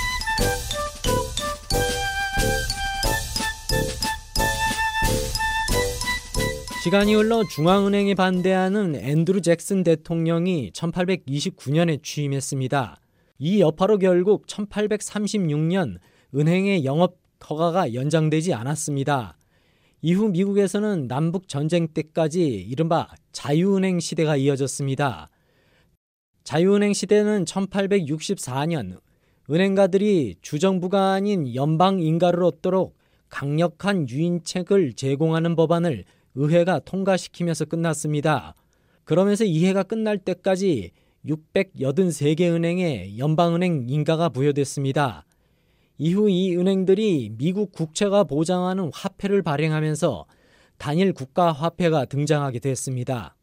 시간이 흘러 중앙은행에 반대하는 앤드루 잭슨 대통령이 천팔백이십구 년에 취임했습니다. 이 여파로 결국 천팔백삼십육 년 은행의 영업 허가가 연장되지 않았습니다. 이후 미국에서는 남북 전쟁 때까지 이른바 자유은행 시대가 이어졌습니다. 자유은행 시대는 천팔백육십사 년 은행가들이 주정부가 아닌 연방 인가를 얻도록 강력한 유인책을 제공하는 법안을 의회가 통과시키면서 끝났습니다. 그러면서 이 해가 끝날 때까지 육백팔십삼 개 은행에 연방은행 인가가 부여됐습니다. 이후 이 은행들이 미국 국채가 보장하는 화폐를 발행하면서 단일 국가 화폐가 등장하게 됐습니다.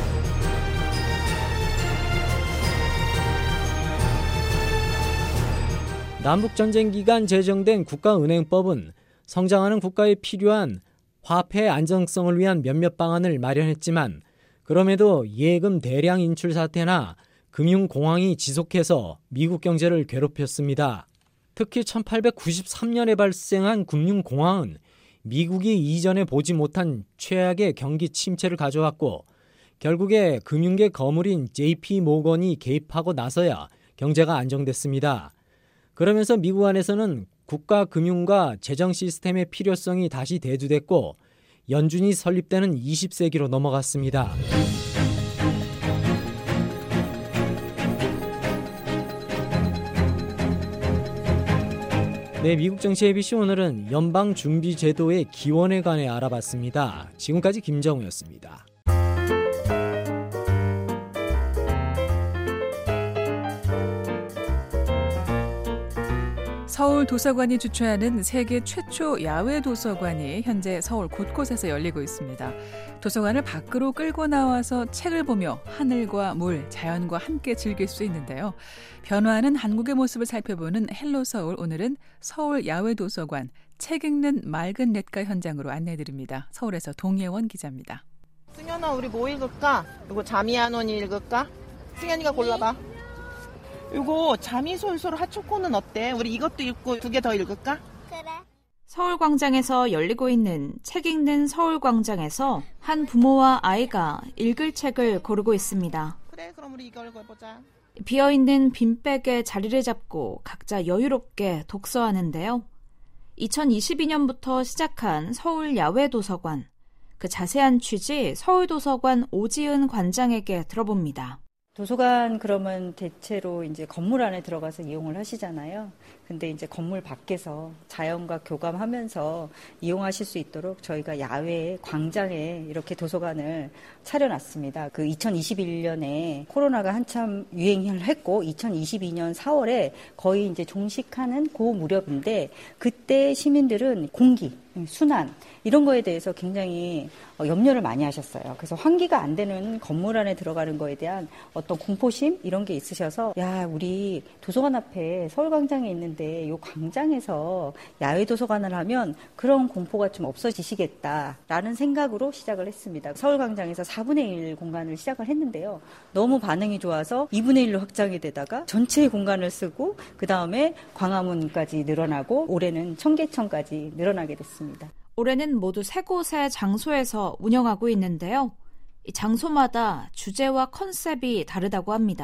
남북전쟁 기간 제정된 국가은행법은 성장하는 국가에 필요한 화폐의 안정성을 위한 몇몇 방안을 마련했지만 그럼에도 예금 대량 인출 사태나 금융공황이 지속해서 미국 경제를 괴롭혔습니다. 특히 천팔백구십삼 년에 발생한 금융공황은 미국이 이전에 보지 못한 최악의 경기 침체를 가져왔고 결국에 금융계 거물인 제이피 모건이 개입하고 나서야 경제가 안정됐습니다. 그러면서 미국 안에서는 국가 금융과 재정 시스템의 필요성이 다시 대두됐고 연준이 설립되는 이십 세기로 넘어갔습니다. 네, 미국 정치 에이비씨 오늘은 연방준비제도의 기원에 관해 알아봤습니다. 지금까지 김정우였습니다. 서울 도서관이 주최하는 세계 최초 야외 도서관이 현재 서울 곳곳에서 열리고 있습니다. 도서관을 밖으로 끌고 나와서 책을 보며 하늘과 물, 자연과 함께 즐길 수 있는데요. 변화하는 한국의 모습을 살펴보는 헬로 서울, 오늘은 서울 야외 도서관 책 읽는 맑은 냇가 현장으로 안내드립니다. 서울에서 동예원 기자입니다. 승현아, 우리 뭐 읽을까? 이거 잠이 안 오니 읽을까? 승현이가 골라봐. 이거 잠이 솔솔 핫초코는 어때? 우리 이것도 읽고 두 개 더 읽을까? 그래. 서울광장에서 열리고 있는 책 읽는 서울광장에서 한 부모와 아이가 읽을 책을 고르고 있습니다. 그래, 그럼 우리 이거 읽어보자. 비어있는 빈백에 자리를 잡고 각자 여유롭게 독서하는데요. 이천이십이 년부터 시작한 서울 야외 도서관. 그 자세한 취지 서울도서관 오지은 관장에게 들어봅니다. 도서관 그러면 대체로 이제 건물 안에 들어가서 이용을 하시잖아요. 근데 이제 건물 밖에서 자연과 교감하면서 이용하실 수 있도록 저희가 야외 광장에 이렇게 도서관을 차려놨습니다. 그 이천이십일 년에 코로나가 한참 유행을 했고 이천이십이 년 사월에 거의 이제 종식하는 그 무렵인데 그때 시민들은 공기, 순환 이런 거에 대해서 굉장히 염려를 많이 하셨어요. 그래서 환기가 안 되는 건물 안에 들어가는 거에 대한 어떤 공포심 이런 게 있으셔서 야, 우리 도서관 앞에 서울광장에 있는데 이 광장에서 야외 도서관을 하면 그런 공포가 좀 없어지시겠다라는 생각으로 시작을 했습니다. 서울광장에서 사분의 일 공간을 시작을 했는데요. 너무 반응이 좋아서 이분의 일로 확장이 되다가 전체 공간을 쓰고 그 다음에 광화문까지 늘어나고 올해는 청계천까지 늘어나게 됐습니다. 올해는 모두 세 곳의 장소에서 운영하고 있는데요. 이 장소마다 주제와 컨셉이 다르다고 합니다.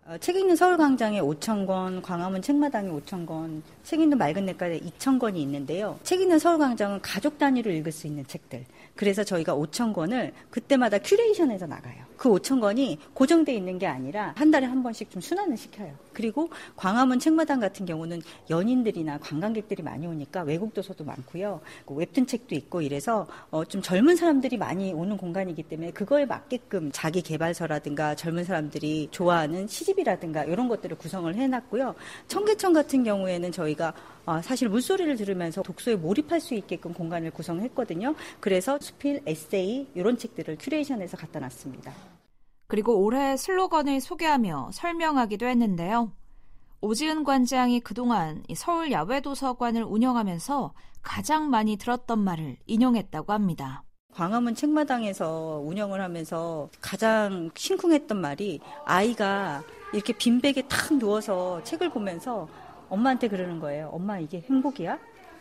책 읽는 서울광장에 오천 권, 광화문 책마당에 오천 권, 책 읽는 맑은 냇가에 이천 권이 있는데요. 책 읽는 서울광장은 가족 단위로 읽을 수 있는 책들. 그래서 저희가 오천 권을 그때마다 큐레이션해서 나가요. 그 오천 권이 고정돼 있는 게 아니라 한 달에 한 번씩 좀 순환을 시켜요. 그리고 광화문 책마당 같은 경우는 연인들이나 관광객들이 많이 오니까 외국 도서도 많고요. 웹툰 책도 있고 이래서 어, 좀 젊은 사람들이 많이 오는 공간이기 때문에 그거에 맞게끔 자기 개발서라든가 젊은 사람들이 좋아하는 시집이라든가 이런 것들을 구성을 해놨고요. 청계천 같은 경우에는 저희가 어, 사실 물소리를 들으면서 독서에 몰입할 수 있게끔 공간을 구성했거든요. 그래서 수필, 에세이 이런 책들을 큐레이션해서 갖다 놨습니다. 그리고 올해 슬로건을 소개하며 설명하기도 했는데요. 오지은 관장이 그동안 서울 야외도서관을 운영하면서 가장 많이 들었던 말을 인용했다고 합니다. 광화문 책마당에서 운영을 하면서 가장 심쿵했던 말이 아이가 이렇게 빈백에 탁 누워서 책을 보면서 엄마한테 그러는 거예요. 엄마 이게 행복이야?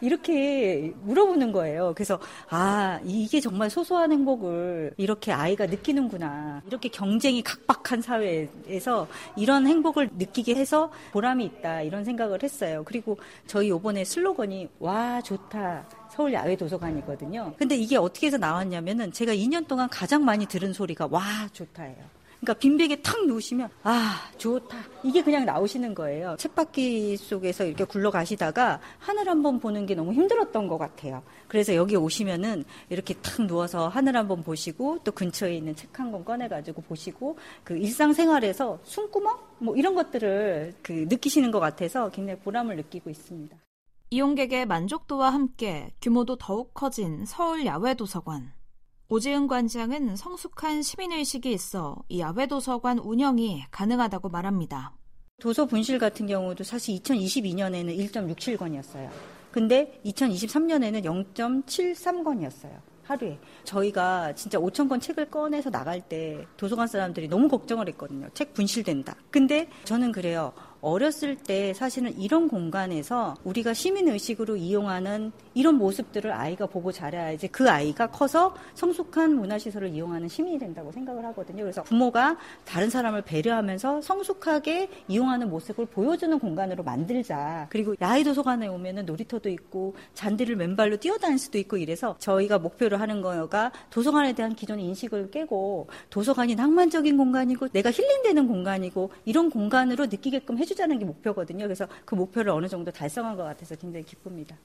이렇게 물어보는 거예요. 그래서 아 이게 정말 소소한 행복을 이렇게 아이가 느끼는구나. 이렇게 경쟁이 각박한 사회에서 이런 행복을 느끼게 해서 보람이 있다 이런 생각을 했어요. 그리고 저희 이번에 슬로건이 와 좋다. 서울 야외도서관이거든요. 근데 이게 어떻게 해서 나왔냐면은 제가 이 년 동안 가장 많이 들은 소리가 와 좋다예요. 그러니까 빈백에 탁 누우시면 아 좋다 이게 그냥 나오시는 거예요. 쳇바퀴 속에서 이렇게 굴러가시다가 하늘 한번 보는 게 너무 힘들었던 것 같아요. 그래서 여기 오시면은 이렇게 탁 누워서 하늘 한번 보시고 또 근처에 있는 책 한 권 꺼내가지고 보시고 그 일상생활에서 숨구멍 뭐 이런 것들을 그 느끼시는 것 같아서 굉장히 보람을 느끼고 있습니다. 이용객의 만족도와 함께 규모도 더욱 커진 서울 야외도서관. 오지은 관장은 성숙한 시민의식이 있어 이 야외도서관 운영이 가능하다고 말합니다. 도서 분실 같은 경우도 사실 이천이십이 년에는 일 점 육칠 권이었어요. 근데 이천이십삼 년에는 영 점 칠삼 권이었어요. 하루에. 저희가 진짜 오천 권 책을 꺼내서 나갈 때 도서관 사람들이 너무 걱정을 했거든요. 책 분실된다. 근데 저는 그래요. 어렸을 때 사실은 이런 공간에서 우리가 시민의식으로 이용하는 이런 모습들을 아이가 보고 자라야지 그 아이가 커서 성숙한 문화시설을 이용하는 시민이 된다고 생각을 하거든요. 그래서 부모가 다른 사람을 배려하면서 성숙하게 이용하는 모습을 보여주는 공간으로 만들자. 그리고 야외도서관에 오면은 놀이터도 있고 잔디를 맨발로 뛰어다닐 수도 있고 이래서 저희가 목표로 하는 거가 도서관에 대한 기존의 인식을 깨고 도서관이 낭만적인 공간이고 내가 힐링되는 공간이고 이런 공간으로 느끼게끔 해주자는 게 목표거든요. 그래서 그 목표를 어느 정도 달성한 것 같아서 굉장히 기쁩니다.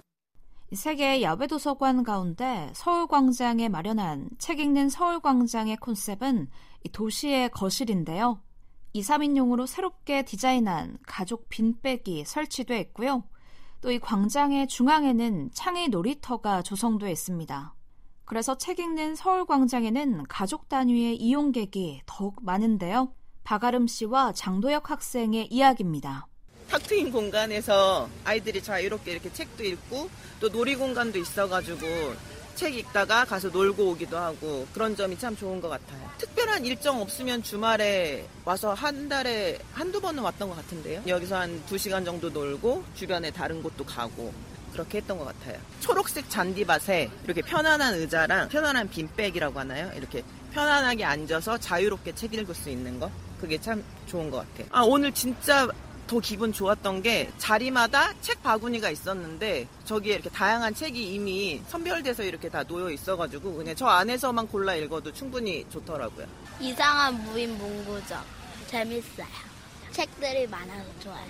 세계 야외도서관 가운데 서울광장에 마련한 책 읽는 서울광장의 콘셉트는 도시의 거실인데요. 이, 삼 인용으로 새롭게 디자인한 가족 빈백이 설치되어 있고요. 또 이 광장의 중앙에는 창의 놀이터가 조성되어 있습니다. 그래서 책 읽는 서울광장에는 가족 단위의 이용객이 더욱 많은데요. 박아름 씨와 장도혁 학생의 이야기입니다. 탁 트인 공간에서 아이들이 자유롭게 이렇게 책도 읽고 또 놀이공간도 있어가지고 책 읽다가 가서 놀고 오기도 하고 그런 점이 참 좋은 것 같아요. 특별한 일정 없으면 주말에 와서 한 달에 한두 번은 왔던 것 같은데요. 여기서 한 두 시간 정도 놀고 주변에 다른 곳도 가고 그렇게 했던 것 같아요. 초록색 잔디밭에 이렇게 편안한 의자랑 편안한 빈백이라고 하나요? 이렇게 편안하게 앉아서 자유롭게 책 읽을 수 있는 거 그게 참 좋은 것 같아요. 아 오늘 진짜 더 기분 좋았던 게 자리마다 책 바구니가 있었는데 저기에 이렇게 다양한 책이 이미 선별돼서 이렇게 다 놓여 있어가지고 그냥 저 안에서만 골라 읽어도 충분히 좋더라고요. 이상한 무인 문구점 재밌어요. 책들이 많아서 좋아요.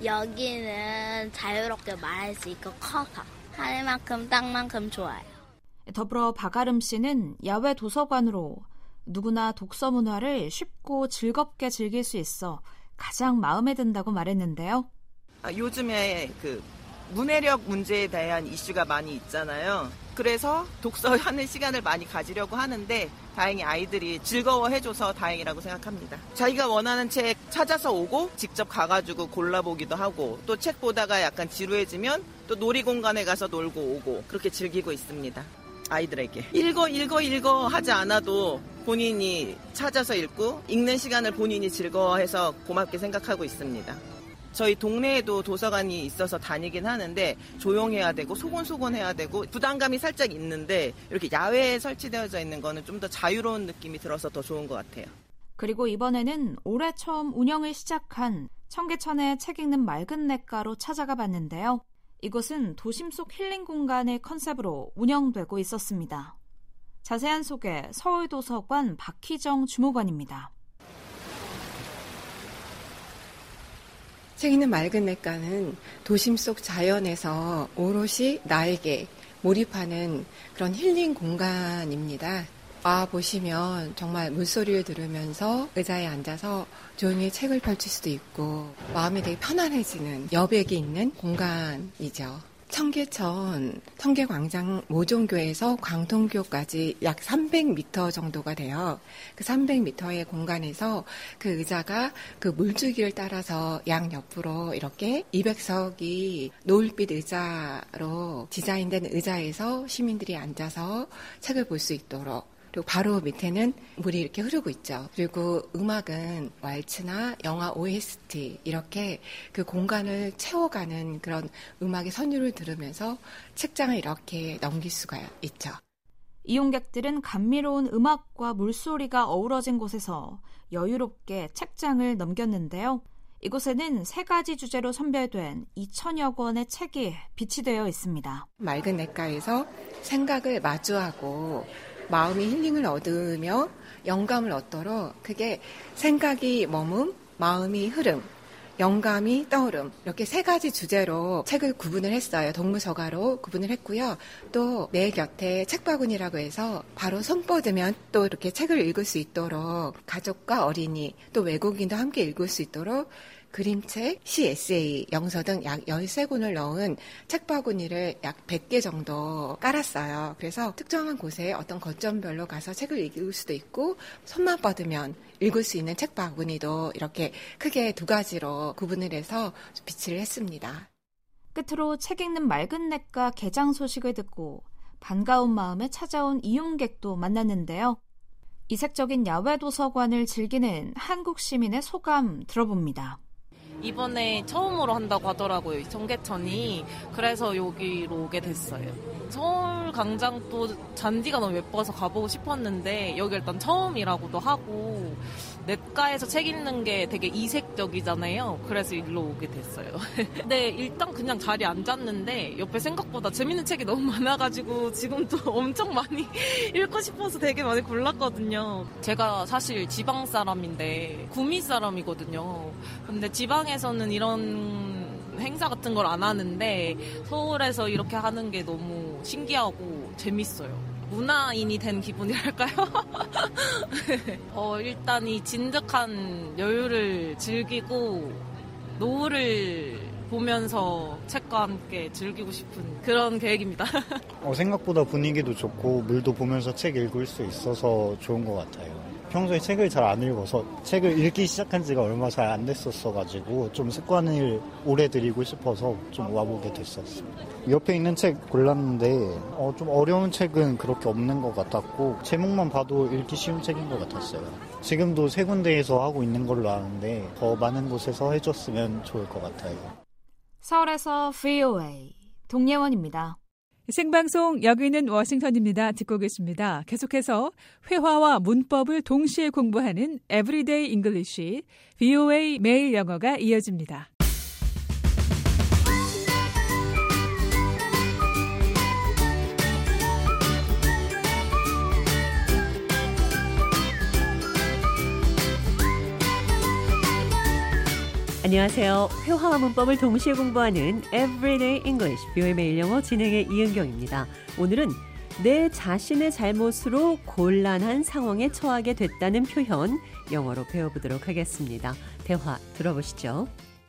여기는 자유롭게 말할 수 있고 커서 하늘만큼 땅만큼 좋아요. 더불어 박아름 씨는 야외 도서관으로 누구나 독서 문화를 쉽고 즐겁게 즐길 수 있어 가장 마음에 든다고 말했는데요. 아, 요즘에 그 문해력 문제에 대한 이슈가 많이 있잖아요. 그래서 독서하는 시간을 많이 가지려고 하는데 다행히 아이들이 즐거워해줘서 다행이라고 생각합니다. 자기가 원하는 책 찾아서 오고 직접 가가지고 골라보기도 하고 또 책 보다가 약간 지루해지면 또 놀이공간에 가서 놀고 오고 그렇게 즐기고 있습니다. 아이들에게 읽어 읽어 읽어 하지 않아도 본인이 찾아서 읽고 읽는 시간을 본인이 즐거워해서 고맙게 생각하고 있습니다. 저희 동네에도 도서관이 있어서 다니긴 하는데 조용해야 되고 소곤소곤해야 되고 부담감이 살짝 있는데 이렇게 야외에 설치되어져 있는 거는 좀 더 자유로운 느낌이 들어서 더 좋은 것 같아요. 그리고 이번에는 올해 처음 운영을 시작한 청계천의 책 읽는 맑은 냇가로 찾아가 봤는데요. 이곳은 도심 속 힐링 공간을 컨셉으로 운영되고 있었습니다. 자세한 소개 서울도서관 박희정 주무관입니다. 책 읽는 맑은 냇가는 도심 속 자연에서 오롯이 나에게 몰입하는 그런 힐링 공간입니다. 와 보시면 정말 물소리를 들으면서 의자에 앉아서 조용히 책을 펼칠 수도 있고 마음이 되게 편안해지는 여백이 있는 공간이죠. 청계천 청계광장 모종교에서 광통교까지 약 삼백 미터 정도가 돼요. 그 삼백 미터의 공간에서 그 의자가 그 물줄기를 따라서 양옆으로 이렇게 이백 석이 노을빛 의자로 디자인된 의자에서 시민들이 앉아서 책을 볼 수 있도록, 그리고 바로 밑에는 물이 이렇게 흐르고 있죠. 그리고 음악은 왈츠나 영화 오에스티 이렇게 그 공간을 채워가는 그런 음악의 선율을 들으면서 책장을 이렇게 넘길 수가 있죠. 이용객들은 감미로운 음악과 물소리가 어우러진 곳에서 여유롭게 책장을 넘겼는데요. 이곳에는 세 가지 주제로 선별된 이천여 권의 책이 비치되어 있습니다. 맑은 냇가에서 생각을 마주하고 마음이 힐링을 얻으며 영감을 얻도록, 그게 생각이 머문, 마음이 흐름, 영감이 떠오름, 이렇게 세 가지 주제로 책을 구분을 했어요. 동무서가로 구분을 했고요. 또 내 곁에 책바구니라고 해서 바로 손 뻗으면 또 이렇게 책을 읽을 수 있도록, 가족과 어린이 또 외국인도 함께 읽을 수 있도록 그림책, 시, 에세이, 영서 등 약 열세 권을 넣은 책바구니를 약 백 개 정도 깔았어요. 그래서 특정한 곳에 어떤 거점별로 가서 책을 읽을 수도 있고, 손만 뻗으면 읽을 수 있는 책바구니도 이렇게 크게 두 가지로 구분을 해서 비치를 했습니다. 끝으로 책 읽는 맑은 냇가 개장 소식을 듣고 반가운 마음에 찾아온 이용객도 만났는데요. 이색적인 야외 도서관을 즐기는 한국 시민의 소감 들어봅니다. 이번에 처음으로 한다고 하더라고요, 청계천이. 그래서 여기로 오게 됐어요. 서울 광장도 잔디가 너무 예뻐서 가보고 싶었는데 여기 일단 처음이라고도 하고 냇가에서 책 읽는 게 되게 이색적이잖아요. 그래서 일로 오게 됐어요. 근데 일단 그냥 자리에 앉았는데 옆에 생각보다 재밌는 책이 너무 많아가지고 지금도 엄청 많이 읽고 싶어서 되게 많이 골랐거든요. 제가 사실 지방 사람인데 구미 사람이거든요. 근데 지방에서는 이런 행사 같은 걸 안 하는데 서울에서 이렇게 하는 게 너무 신기하고 재밌어요. 문화인이 된 기분이랄까요? 어, 일단 이 진득한 여유를 즐기고 노을을 보면서 책과 함께 즐기고 싶은 그런 계획입니다. 어, 생각보다 분위기도 좋고 물도 보면서 책 읽을 수 있어서 좋은 것 같아요. 평소에 책을 잘 안 읽어서 책을 읽기 시작한 지가 얼마 잘 안 됐었어가지고 좀 습관을 오래 들이고 싶어서 좀 와보게 됐었습니다. 옆에 있는 책 골랐는데 어, 좀 어려운 책은 그렇게 없는 것 같았고 제목만 봐도 읽기 쉬운 책인 것 같았어요. 지금도 세 군데에서 하고 있는 걸로 아는데 더 많은 곳에서 해줬으면 좋을 것 같아요. 서울에서 브이오에이 동예원입니다. 생방송 여기는 워싱턴입니다. 듣고 계십니다. 계속해서 회화와 문법을 동시에 공부하는 Everyday English, 브이오에이 매일 영어가 이어집니다. 안녕하세요. 회화와 문법을 동시에 공부하는 Everyday English, 브이오에이 매일 영어 진행의 이은경입니다. 오늘은 내 자신의 잘못으로 곤란한 상황에 처하게 됐다는 표현, 영어로 배워보도록 하겠습니다. 대화 들어보시죠.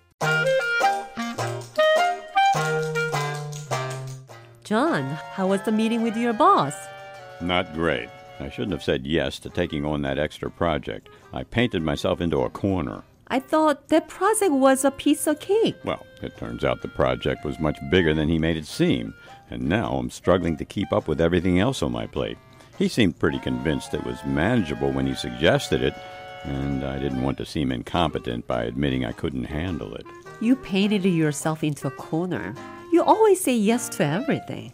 John, how was the meeting with your boss? Not great. I shouldn't have said yes to taking on that extra project. I painted myself into a corner. I thought that project was a piece of cake. Well, it turns out the project was much bigger than he made it seem, and now I'm struggling to keep up with everything else on my plate. He seemed pretty convinced it was manageable when he suggested it, and I didn't want to seem incompetent by admitting I couldn't handle it. You painted yourself into a corner. You always say yes to everything.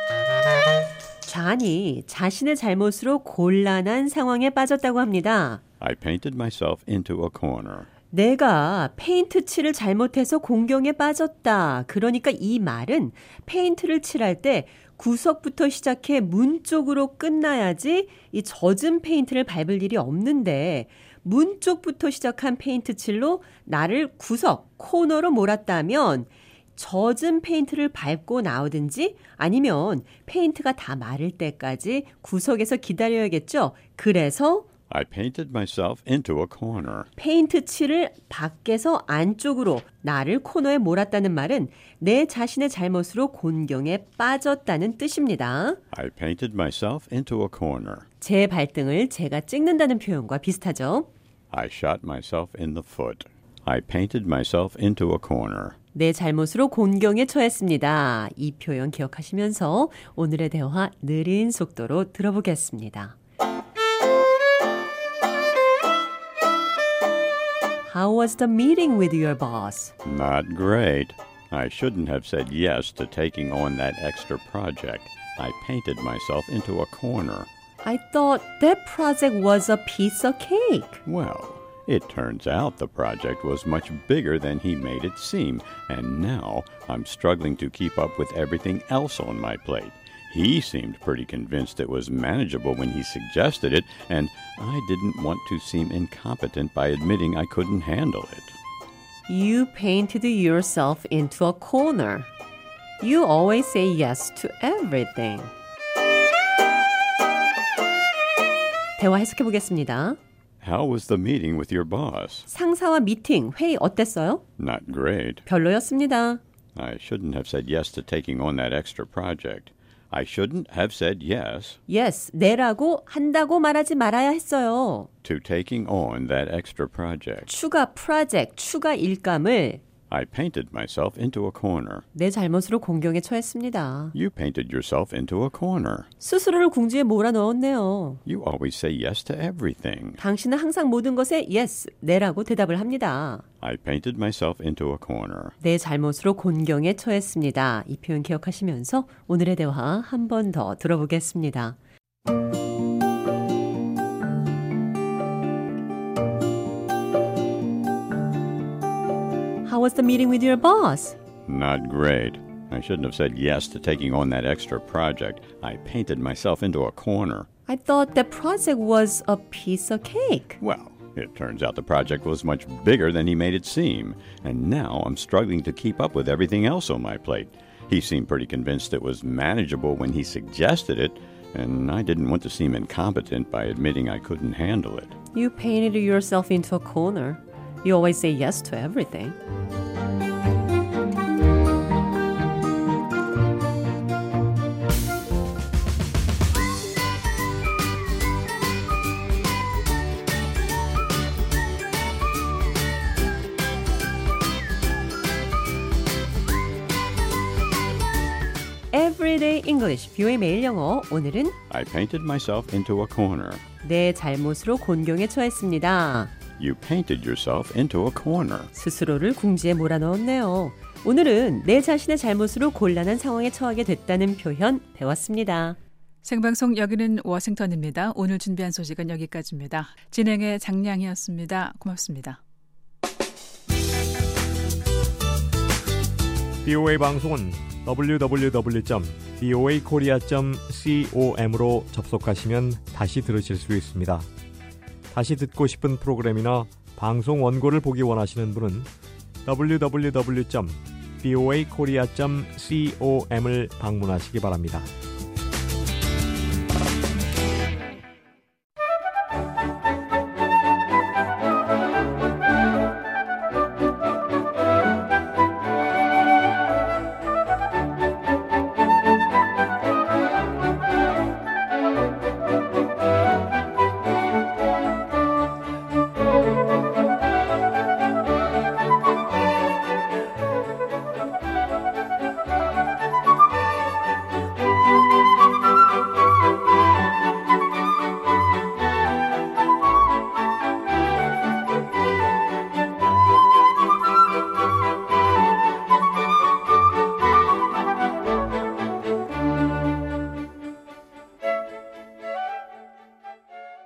존이 자신의 잘못으로 곤란한 상황에 빠졌다고 합니다. I painted myself into a corner. 내가 페인트 칠을 잘못해서 공경에 빠졌다. 그러니까 이 말은 페인트를 칠할 때 구석부터 시작해 문 쪽으로 끝나야지 이 젖은 페인트를 밟을 일이 없는데 문 쪽부터 시작한 페인트 칠로 나를 구석, 코너로 몰았다면 젖은 페인트를 밟고 나오든지 아니면 페인트가 다 마를 때까지 구석에서 기다려야겠죠. 그래서 I painted myself into a corner. 페인트 칠을 밖에서 안쪽으로 나를 코너에 몰았다는 말은 내 자신의 잘못으로 곤경에 빠졌다는 뜻입니다. I painted myself into a corner. 제 발등을 제가 찍는다는 표현과 비슷하죠. I shot myself in the foot. I painted myself into a corner. 내 잘못으로 곤경에 처했습니다. 이 표현 기억하시면서 오늘의 대화 느린 속도로 들어보겠습니다. How was the meeting with your boss? Not great. I shouldn't have said yes to taking on that extra project. I painted myself into a corner. I thought that project was a piece of cake. Well, it turns out the project was much bigger than he made it seem, and now I'm struggling to keep up with everything else on my plate. He seemed pretty convinced it was manageable when he suggested it, and I didn't want to seem incompetent by admitting I couldn't handle it. You painted yourself into a corner. You always say yes to everything. 대화 해석해 보겠습니다. How was the meeting with your boss? 상사와 미팅, 회의 어땠어요? Not great. 별로였습니다. I shouldn't have said yes to taking on that extra project. I shouldn't have said yes. Yes, 네라고 한다고 말하지 말아야 했어요. To taking on that extra project. 추가 프로젝트, 추가 일감을 I painted myself into a corner. 내 잘못으로 공경에 처했습니다. You painted yourself into a corner. 스스로를 궁지에 몰아넣었네요. You always say yes to everything. 당신은 항상 모든 것에 yes, 네라고 대답을 합니다. I painted myself into a corner. 내 잘못으로 곤경에 처했습니다. 이 표현 기억하시면서 오늘의 대화 한 번 더 들어보겠습니다. How was the meeting with your boss? Not great. I shouldn't have said yes to taking on that extra project. I painted myself into a corner. I thought that project was a piece of cake. Well, it turns out the project was much bigger than he made it seem, and now I'm struggling to keep up with everything else on my plate. He seemed pretty convinced it was manageable when he suggested it, and I didn't want to seem incompetent by admitting I couldn't handle it. You painted yourself into a corner. You always say yes to everything. Everyday English, 뷰의 매일 영어. 오늘은 I painted myself into a corner. 내 잘못으로 곤경에 처했습니다. You painted yourself into a corner. 스스로를 궁지에 몰아넣었네요. 오늘은 내 자신의 잘못으로 곤란한 상황에 처하게 됐다는 표현 배웠습니다. 생방송 여기는 워싱턴입니다. 오늘 준비한 소식은 여기까지입니다. 진행의 장량이었습니다. 고맙습니다. 비오에이 방송은 더블유 더블유 더블유 점 비오에이 코리아 점 com으로 접속하시면 다시 들으실 수 있습니다. 다시 듣고 싶은 프로그램이나 방송 원고를 보기 원하시는 분은 더블유 더블유 더블유 점 비오에이 코리아 점 com을 방문하시기 바랍니다.